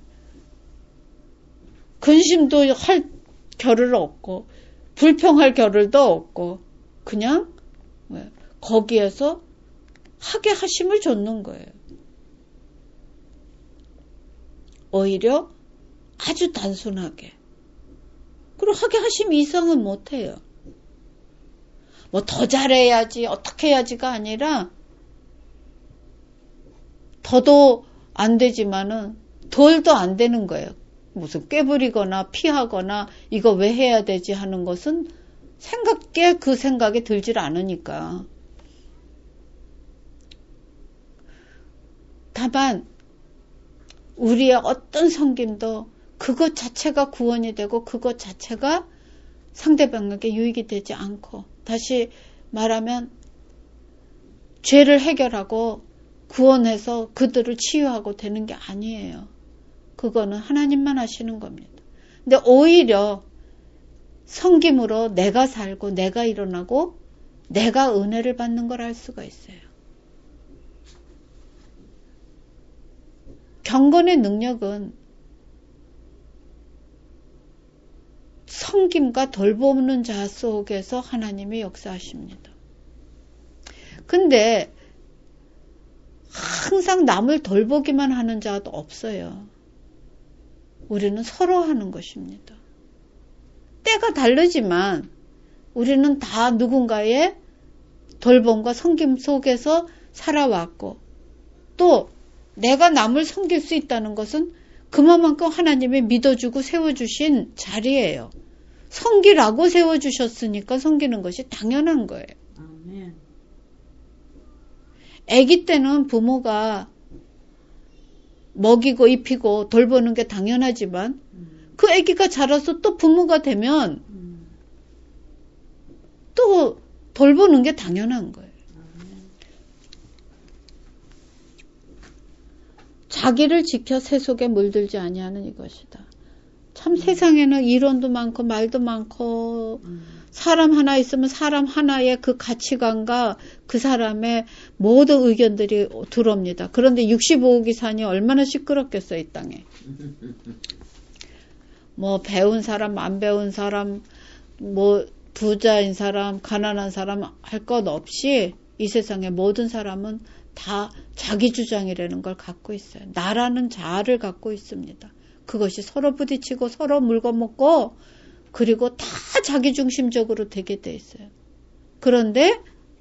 근심도 할 겨를 없고 불평할 겨를도 없고 그냥 뭐예요? 거기에서 하게 하심을 줬는 거예요. 오히려 아주 단순하게. 그리고 하게 하심 이상은 못해요. 뭐 더 잘해야지 어떻게 해야지가 아니라 더도 안 되지만은 덜도 안 되는 거예요. 무슨 꾀부리거나 피하거나 이거 왜 해야 되지 하는 것은 생각에 그 생각이 들질 않으니까. 다만 우리의 어떤 섬김도 그것 자체가 구원이 되고 그것 자체가 상대방에게 유익이 되지 않고 다시 말하면 죄를 해결하고 구원해서 그들을 치유하고 되는 게 아니에요. 그거는 하나님만 하시는 겁니다. 근데 오히려 섬김으로 내가 살고 내가 일어나고 내가 은혜를 받는 걸 알 수가 있어요. 경건의 능력은 섬김과 돌보는 자 속에서 하나님이 역사하십니다. 근데 항상 남을 돌보기만 하는 자도 없어요. 우리는 서로 하는 것입니다. 때가 다르지만 우리는 다 누군가의 돌봄과 섬김 속에서 살아왔고 또 내가 남을 섬길 수 있다는 것은 그만큼 하나님이 믿어주고 세워주신 자리예요. 섬기라고 세워주셨으니까 섬기는 것이 당연한 거예요. 아멘. 아기 때는 부모가 먹이고 입히고 돌보는 게 당연하지만 음. 그 아기가 자라서 또 부모가 되면 음. 또 돌보는 게 당연한 거예요. 아멘. 자기를 지켜 새 속에 물들지 아니하는 이것이다. 참 세상에는 이론도 많고 말도 많고 사람 하나 있으면 사람 하나의 그 가치관과 그 사람의 모든 의견들이 들어옵니다. 그런데 육십오억이 사니 얼마나 시끄럽겠어요, 이 땅에. 뭐 배운 사람, 안 배운 사람, 뭐 부자인 사람, 가난한 사람 할 것 없이 이 세상의 모든 사람은 다 자기 주장이라는 걸 갖고 있어요. 나라는 자아를 갖고 있습니다. 그것이 서로 부딪히고 서로 물거먹고 그리고 다 자기중심적으로 되게 돼 있어요. 그런데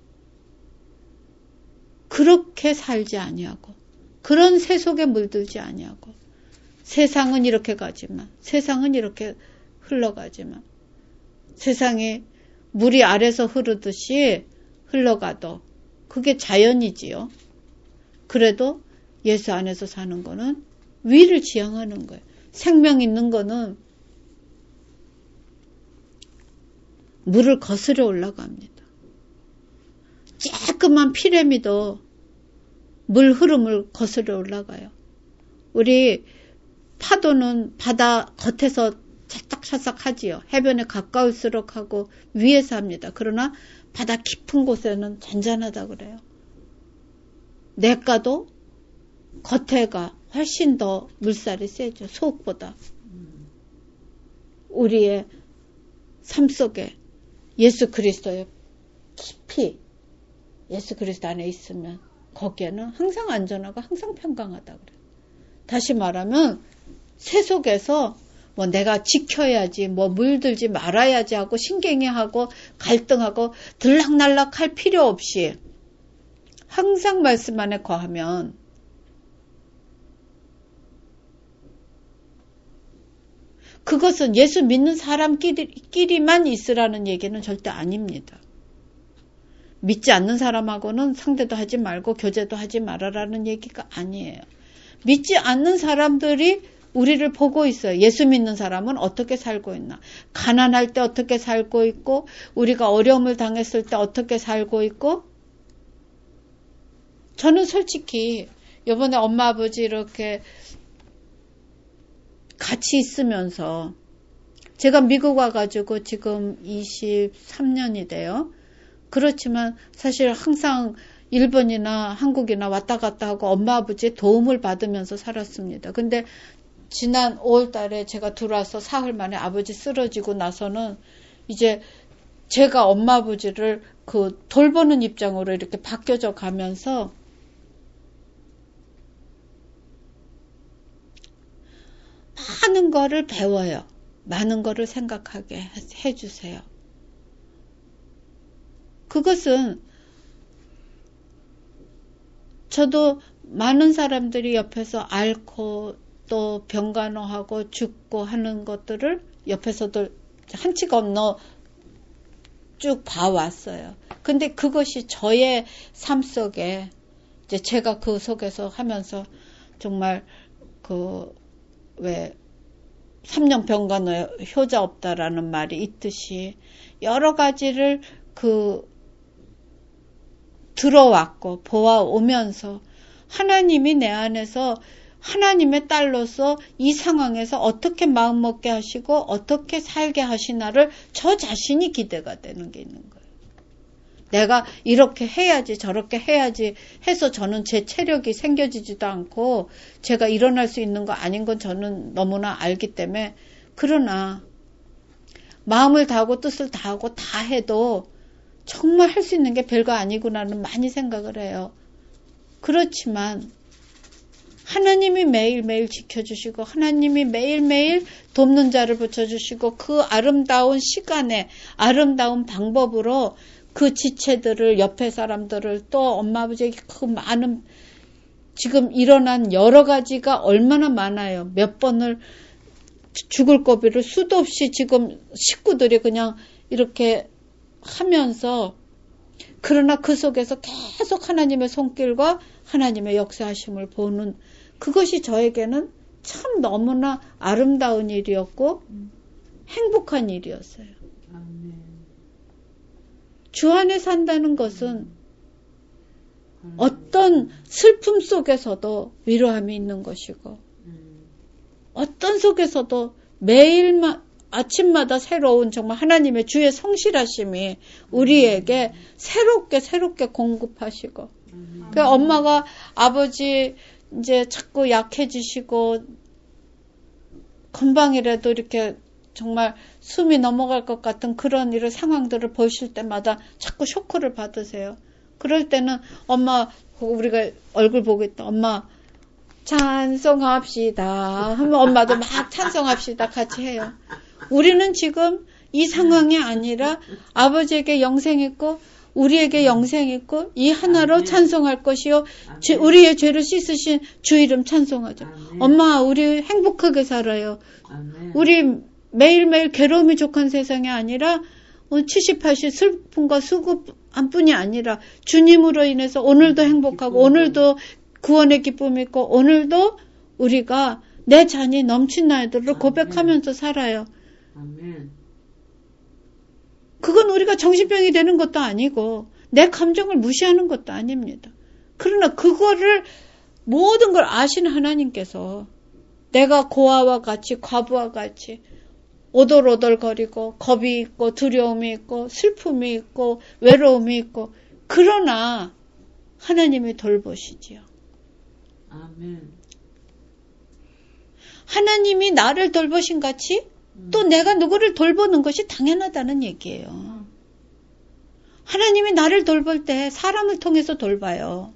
그렇게 살지 아니하고 그런 새 속에 물들지 아니하고 세상은 이렇게 가지만 세상은 이렇게 흘러가지만 세상이 물이 아래서 흐르듯이 흘러가도 그게 자연이지요. 그래도 예수 안에서 사는 거는 위를 지향하는 거예요. 생명 있는 거는 물을 거스려 올라갑니다. 조그만 피레미도 물 흐름을 거스려 올라가요. 우리 파도는 바다 겉에서 찰싹찰싹 하지요. 해변에 가까울수록 하고 위에서 합니다. 그러나 바다 깊은 곳에는 잔잔하다 그래요. 냇가도 겉에가 훨씬 더 물살이 세죠. 속보다. 우리의 삶 속에 예수 그리스도의 깊이 예수 그리스도 안에 있으면 거기에는 항상 안전하고 항상 평강하다 그래요. 다시 말하면 새 속에서 뭐 내가 지켜야지 뭐 물들지 말아야지 하고 신경해하고 갈등하고 들락날락 할 필요 없이 항상 말씀 안에 거하면 그것은 예수 믿는 사람끼리만 있으라는 얘기는 절대 아닙니다. 믿지 않는 사람하고는 상대도 하지 말고 교제도 하지 말아라는 얘기가 아니에요. 믿지 않는 사람들이 우리를 보고 있어요. 예수 믿는 사람은 어떻게 살고 있나. 가난할 때 어떻게 살고 있고 우리가 어려움을 당했을 때 어떻게 살고 있고 저는 솔직히 이번에 엄마 아버지 이렇게 같이 있으면서 제가 미국 와가지고 지금 이십삼 년이 돼요. 그렇지만 사실 항상 일본이나 한국이나 왔다 갔다 하고 엄마 아버지의 도움을 받으면서 살았습니다. 근데 지난 오월 달에 제가 들어와서 사흘 만에 아버지 쓰러지고 나서는 이제 제가 엄마 아버지를 그 돌보는 입장으로 이렇게 바뀌어져 가면서 많은 거를 배워요. 많은 거를 생각하게 해주세요. 그것은 저도 많은 사람들이 옆에서 앓고 또 병간호하고 죽고 하는 것들을 옆에서도 한치 건너 쭉 봐왔어요. 근데 그것이 저의 삶 속에 이제 제가 그 속에서 하면서 정말 그 왜 삼 년 병간호 효자 없다라는 말이 있듯이 여러 가지를 그 들어왔고 보아오면서 하나님이 내 안에서 하나님의 딸로서 이 상황에서 어떻게 마음먹게 하시고 어떻게 살게 하시나를 저 자신이 기대가 되는 게 있는 거예요. 내가 이렇게 해야지 저렇게 해야지 해서 저는 제 체력이 생겨지지도 않고 제가 일어날 수 있는 거 아닌 건 저는 너무나 알기 때문에 그러나 마음을 다하고 뜻을 다하고 다 해도 정말 할 수 있는 게 별거 아니구나는 많이 생각을 해요. 그렇지만 하나님이 매일매일 지켜주시고 하나님이 매일매일 돕는 자를 붙여주시고 그 아름다운 시간에 아름다운 방법으로 그 지체들을 옆에 사람들을 또 엄마 아버지에게 그 많은 지금 일어난 여러 가지가 얼마나 많아요. 몇 번을 죽을 고비를 수도 없이 지금 식구들이 그냥 이렇게 하면서 그러나 그 속에서 계속 하나님의 손길과 하나님의 역사하심을 보는 그것이 저에게는 참 너무나 아름다운 일이었고 행복한 일이었어요. 아멘. 주 안에 산다는 것은 어떤 슬픔 속에서도 위로함이 있는 것이고 어떤 속에서도 매일 아침마다 새로운 정말 하나님의 주의 성실하심이 우리에게 새롭게 새롭게 공급하시고 그 엄마가 아버지 이제 자꾸 약해지시고 금방이라도 이렇게 정말 숨이 넘어갈 것 같은 그런 이런 상황들을 보실 때마다 자꾸 쇼크를 받으세요. 그럴 때는 엄마 우리가 얼굴 보고 있다. 엄마 찬송합시다 하면 엄마도 막 찬송합시다 같이 해요. 우리는 지금 이 상황이 아니라 아버지에게 영생 있고 우리에게 영생 있고 이 하나로 아멘. 찬송할 것이요 주, 우리의 죄를 씻으신 주 이름 찬송하죠. 아멘. 엄마 우리 행복하게 살아요. 아멘. 우리 매일매일 괴로움이 족한 세상이 아니라 칠십, 팔십 슬픔과 수고한 뿐이 아니라 주님으로 인해서 오늘도 행복하고 오늘도 구원의 기쁨이 있고 오늘도 우리가 내 잔이 넘친 나이들을 고백하면서 살아요. 아멘. 그건 우리가 정신병이 되는 것도 아니고 내 감정을 무시하는 것도 아닙니다. 그러나 그거를 모든 걸 아시는 하나님께서 내가 고아와 같이 과부와 같이 오돌오돌거리고 겁이 있고 두려움이 있고 슬픔이 있고 외로움이 있고 그러나 하나님이 돌보시지요. 아멘. 하나님이 나를 돌보신 같이 또 내가 누구를 돌보는 것이 당연하다는 얘기예요. 하나님이 나를 돌볼 때 사람을 통해서 돌봐요.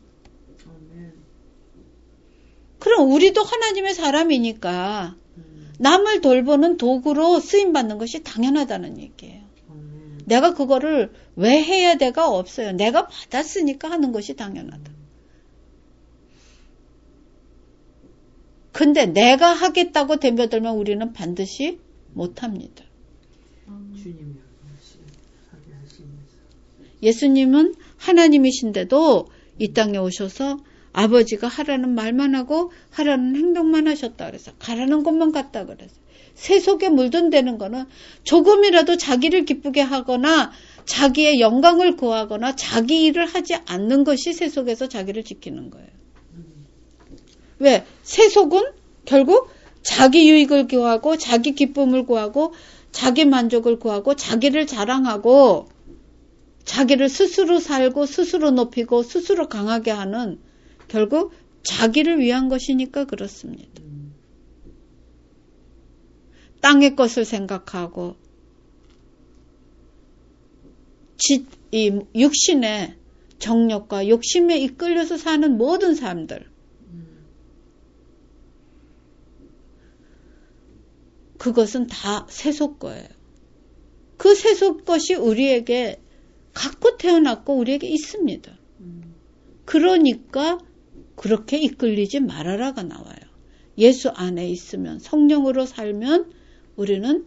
그럼 우리도 하나님의 사람이니까 남을 돌보는 도구로 쓰임받는 것이 당연하다는 얘기예요. 내가 그거를 왜 해야 돼가 없어요. 내가 받았으니까 하는 것이 당연하다. 근데 내가 하겠다고 덤벼들면 우리는 반드시 못합니다. 예수님은 하나님이신데도 이 땅에 오셔서 아버지가 하라는 말만 하고 하라는 행동만 하셨다 그래서 가라는 곳만 갔다 그래서 세속에 물든다는 거는 조금이라도 자기를 기쁘게 하거나 자기의 영광을 구하거나 자기 일을 하지 않는 것이 세속에서 자기를 지키는 거예요. 왜? 세속은 결국 자기 유익을 구하고 자기 기쁨을 구하고 자기 만족을 구하고 자기를 자랑하고 자기를 스스로 살고 스스로 높이고 스스로 강하게 하는 결국 자기를 위한 것이니까 그렇습니다. 땅의 것을 생각하고 지, 이 육신의 정욕과 욕심에 이끌려서 사는 모든 사람들 그것은 다 세속 거예요. 그 세속 것이 우리에게 갖고 태어났고 우리에게 있습니다. 그러니까 그렇게 이끌리지 말아라가 나와요. 예수 안에 있으면 성령으로 살면 우리는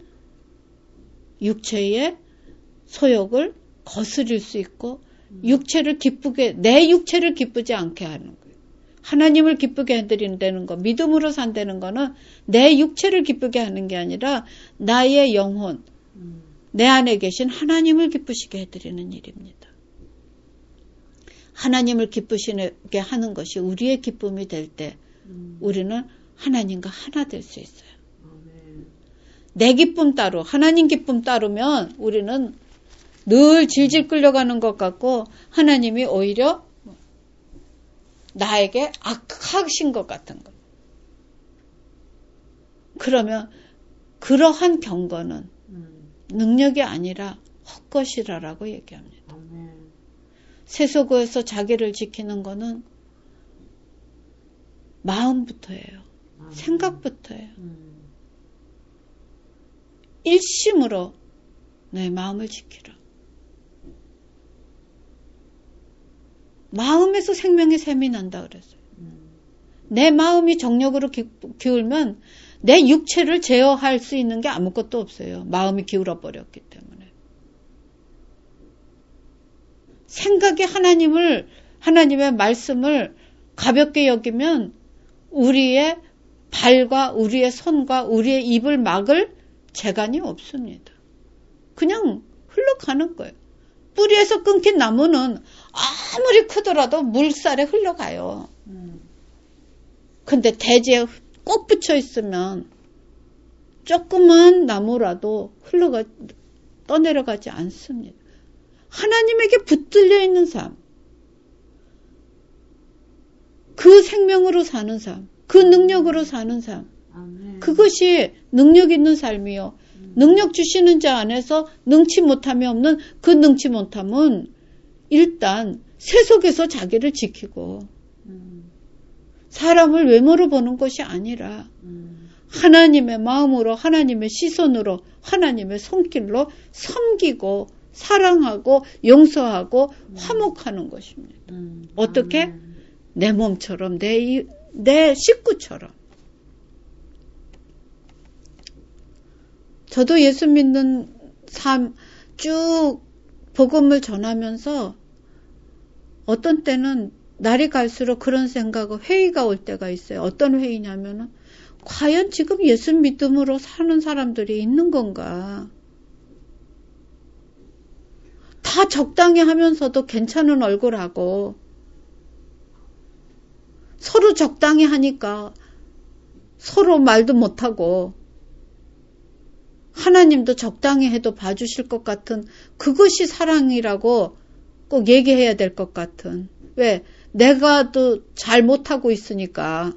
육체의 소욕을 거스릴 수 있고 육체를 기쁘게 내 육체를 기쁘지 않게 하는 거예요. 하나님을 기쁘게 해드린다는 거, 믿음으로 산다는 거는 내 육체를 기쁘게 하는 게 아니라 나의 영혼, 내 안에 계신 하나님을 기쁘시게 해드리는 일입니다. 하나님을 기쁘시게 하는 것이 우리의 기쁨이 될 때 음. 우리는 하나님과 하나 될 수 있어요. 아멘. 내 기쁨 따로, 하나님 기쁨 따르면 우리는 늘 질질 끌려가는 것 같고 하나님이 오히려 나에게 악하신 것 같은 것. 그러면 그러한 경건은 음. 능력이 아니라 헛것이라라고 얘기합니다. 아멘. 세속에서 자기를 지키는 거는 마음부터예요. 아멘. 생각부터예요. 음. 일심으로 내 마음을 지키라. 마음에서 생명의 샘이 난다 그랬어요. 음. 내 마음이 정력으로 기, 기울면 내 육체를 제어할 수 있는 게 아무것도 없어요. 마음이 기울어 버렸기 때문에. 생각이 하나님을, 하나님의 말씀을 가볍게 여기면 우리의 발과 우리의 손과 우리의 입을 막을 재간이 없습니다. 그냥 흘러가는 거예요. 뿌리에서 끊긴 나무는 아무리 크더라도 물살에 흘러가요. 음. 근데 대지에 꼭 붙여 있으면 조그만 나무라도 흘러가, 떠내려가지 않습니다. 하나님에게 붙들려 있는 삶, 그 생명으로 사는 삶, 그 능력으로 사는 삶, 아멘. 그것이 능력 있는 삶이요. 음. 능력 주시는 자 안에서 능치 못함이 없는 그 능치 못함은 일단 세속에서 자기를 지키고 음. 사람을 외모로 보는 것이 아니라 음. 하나님의 마음으로, 하나님의 시선으로, 하나님의 손길로 섬기고 사랑하고 용서하고 음. 화목하는 것입니다. 음. 어떻게? 아멘. 내 몸처럼, 내, 내 식구처럼. 저도 예수 믿는 삶 쭉 복음을 전하면서 어떤 때는 날이 갈수록 그런 생각을 회의가 올 때가 있어요. 어떤 회의냐면은 과연 지금 예수 믿음으로 사는 사람들이 있는 건가? 다 적당히 하면서도 괜찮은 얼굴하고 서로 적당히 하니까 서로 말도 못하고 하나님도 적당히 해도 봐주실 것 같은 그것이 사랑이라고 꼭 얘기해야 될 것 같은. 왜? 내가 또 잘 못하고 있으니까.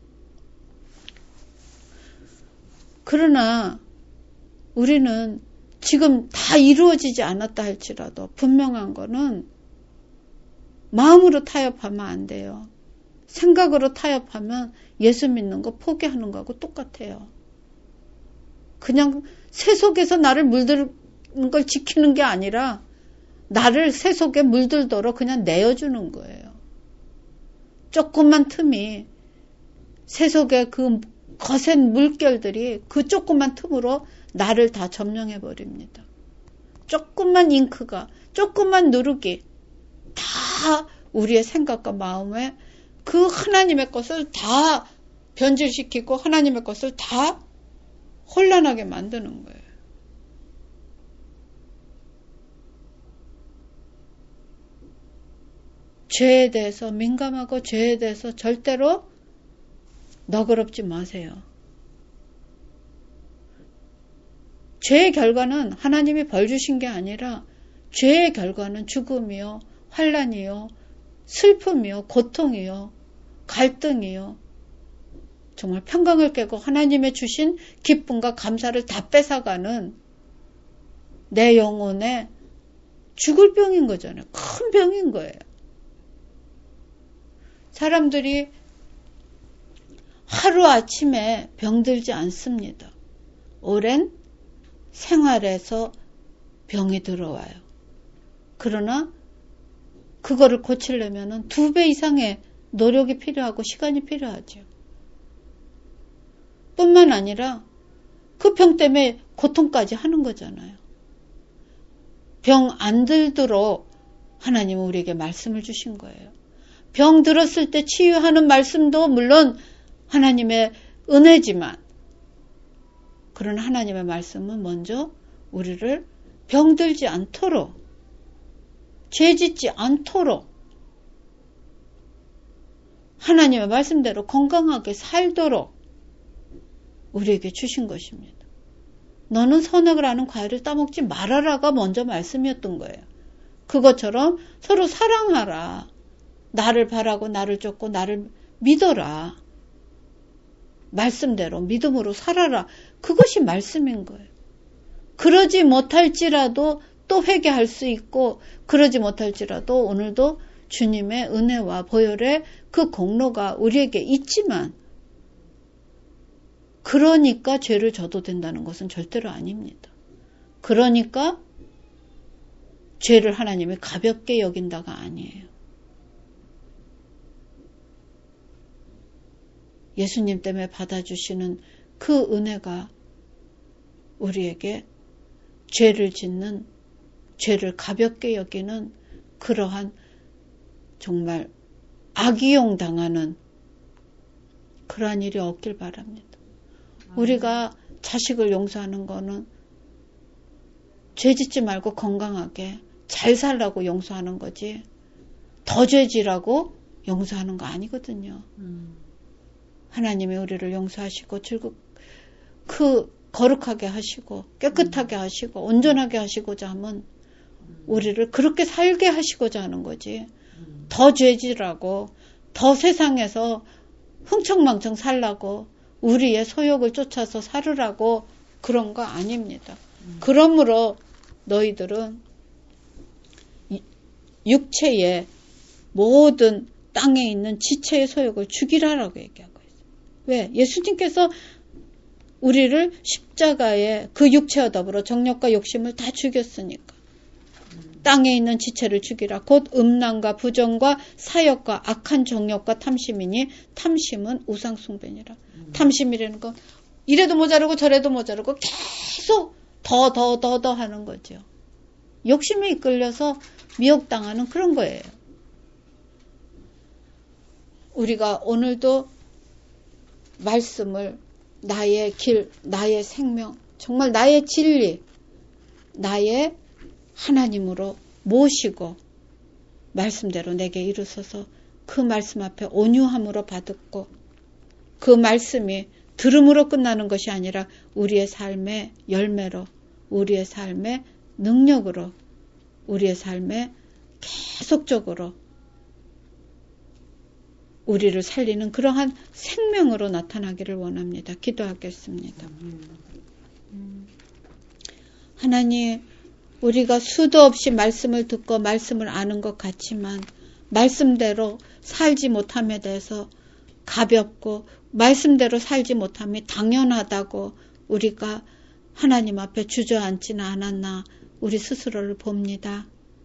그러나 우리는 지금 다 이루어지지 않았다 할지라도 분명한 거는 마음으로 타협하면 안 돼요. 생각으로 타협하면 예수 믿는 거 포기하는 거하고 똑같아요. 그냥 세속에서 나를 물드는 걸 지키는 게 아니라 나를 세속에 물들도록 그냥 내어주는 거예요. 조그만 틈이 세속의 그 거센 물결들이 그 조그만 틈으로 나를 다 점령해 버립니다. 조그만 잉크가, 조그만 누르기 다 우리의 생각과 마음에 그 하나님의 것을 다 변질시키고 하나님의 것을 다 혼란하게 만드는 거예요. 죄에 대해서 민감하고 죄에 대해서 절대로 너그럽지 마세요. 죄의 결과는 하나님이 벌 주신 게 아니라 죄의 결과는 죽음이요, 환난이요, 슬픔이요, 고통이요, 갈등이요. 정말 평강을 깨고 하나님의 주신 기쁨과 감사를 다 뺏어가는 내 영혼에 죽을 병인 거잖아요. 큰 병인 거예요. 사람들이 하루아침에 병들지 않습니다. 오랜 생활에서 병이 들어와요. 그러나 그거를 고치려면 두 배 이상의 노력이 필요하고 시간이 필요하죠. 뿐만 아니라 그 병 때문에 고통까지 하는 거잖아요. 병 안 들도록 하나님은 우리에게 말씀을 주신 거예요. 병 들었을 때 치유하는 말씀도 물론 하나님의 은혜지만 그런 하나님의 말씀은 먼저 우리를 병들지 않도록, 죄 짓지 않도록 하나님의 말씀대로 건강하게 살도록 우리에게 주신 것입니다. 너는 선악을 아는 과일을 따먹지 말아라가 먼저 말씀이었던 거예요. 그것처럼 서로 사랑하라. 나를 바라고 나를 쫓고 나를 믿어라. 말씀대로 믿음으로 살아라. 그것이 말씀인 거예요. 그러지 못할지라도 또 회개할 수 있고, 그러지 못할지라도 오늘도 주님의 은혜와 보혈의 그 공로가 우리에게 있지만, 그러니까 죄를 져도 된다는 것은 절대로 아닙니다. 그러니까 죄를 하나님이 가볍게 여긴다가 아니에요. 예수님 때문에 받아주시는 그 은혜가 우리에게 죄를 짓는, 죄를 가볍게 여기는 그러한 정말 악이용 당하는 그러한 일이 없길 바랍니다. 우리가 자식을 용서하는 거는 죄 짓지 말고 건강하게 잘 살라고 용서하는 거지, 더 죄지라고 용서하는 거 아니거든요. 음. 하나님이 우리를 용서하시고 즐겁, 그 거룩하게 하시고 깨끗하게 음. 하시고 온전하게 하시고자 하면 음. 우리를 그렇게 살게 하시고자 하는 거지, 음. 더 죄지라고, 더 세상에서 흥청망청 살라고, 우리의 소욕을 쫓아서 살으라고 그런 거 아닙니다. 음. 그러므로 너희들은 육체의 모든 땅에 있는 지체의 소욕을 죽이라라고 얘기하고 있어요. 왜? 예수님께서 우리를 십자가에 그 육체와 더불어 정욕과 욕심을 다 죽였으니까. 음. 땅에 있는 지체를 죽이라. 곧 음란과 부정과 사욕과 악한 정욕과 탐심이니 탐심은 우상숭배니라. 음. 탐심이라는 건 이래도 모자르고 저래도 모자르고 계속 더 더 더 더 하는 거죠. 욕심에 이끌려서 미혹당하는 그런 거예요. 우리가 오늘도 말씀을 나의 길, 나의 생명, 정말 나의 진리, 나의 하나님으로 모시고 말씀대로 내게 이루소서 그 말씀 앞에 온유함으로 받았고, 그 말씀이 들음으로 끝나는 것이 아니라 우리의 삶의 열매로, 우리의 삶의 능력으로, 우리의 삶에 계속적으로 우리를 살리는 그러한 생명으로 나타나기를 원합니다. 기도하겠습니다. 하나님, 우리가 수도 없이 말씀을 듣고 말씀을 아는 것 같지만 말씀대로 살지 못함에 대해서 가볍고 말씀대로 살지 못함이 당연하다고 우리가 하나님 앞에 주저앉지는 않았나 우리 스스로를 봅니다.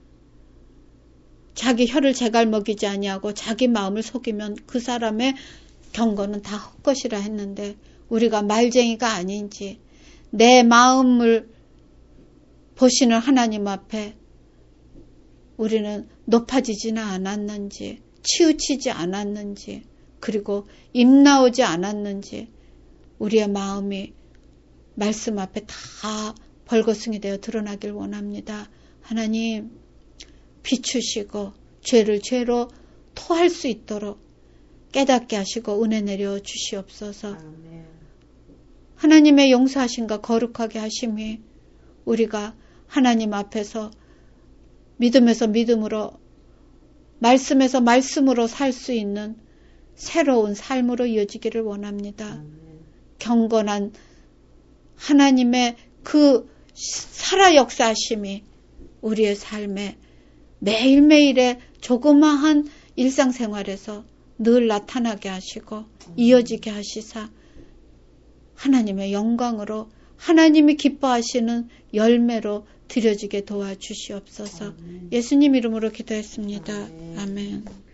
자기 혀를 제갈 먹이지 아니하고 자기 마음을 속이면 그 사람의 경고는 다 헛것이라 했는데, 우리가 말쟁이가 아닌지, 내 마음을 보시는 하나님 앞에 우리는 높아지지는 않았는지, 치우치지 않았는지, 그리고 입 나오지 않았는지, 우리의 마음이 말씀 앞에 다 벌거숭이 되어 드러나길 원합니다. 하나님, 비추시고 죄를 죄로 토할 수 있도록 깨닫게 하시고 은혜 내려 주시옵소서. 아멘. 하나님의 용서하심과 거룩하게 하심이 우리가 하나님 앞에서 믿음에서 믿음으로, 말씀에서 말씀으로 살 수 있는 새로운 삶으로 이어지기를 원합니다. 아멘. 경건한 하나님의 그 살아 역사하심이 우리의 삶에 매일매일의 조그마한 일상생활에서 늘 나타나게 하시고 이어지게 하시사 하나님의 영광으로, 하나님이 기뻐하시는 열매로 드려지게 도와주시옵소서. 예수님 이름으로 기도했습니다. 아멘.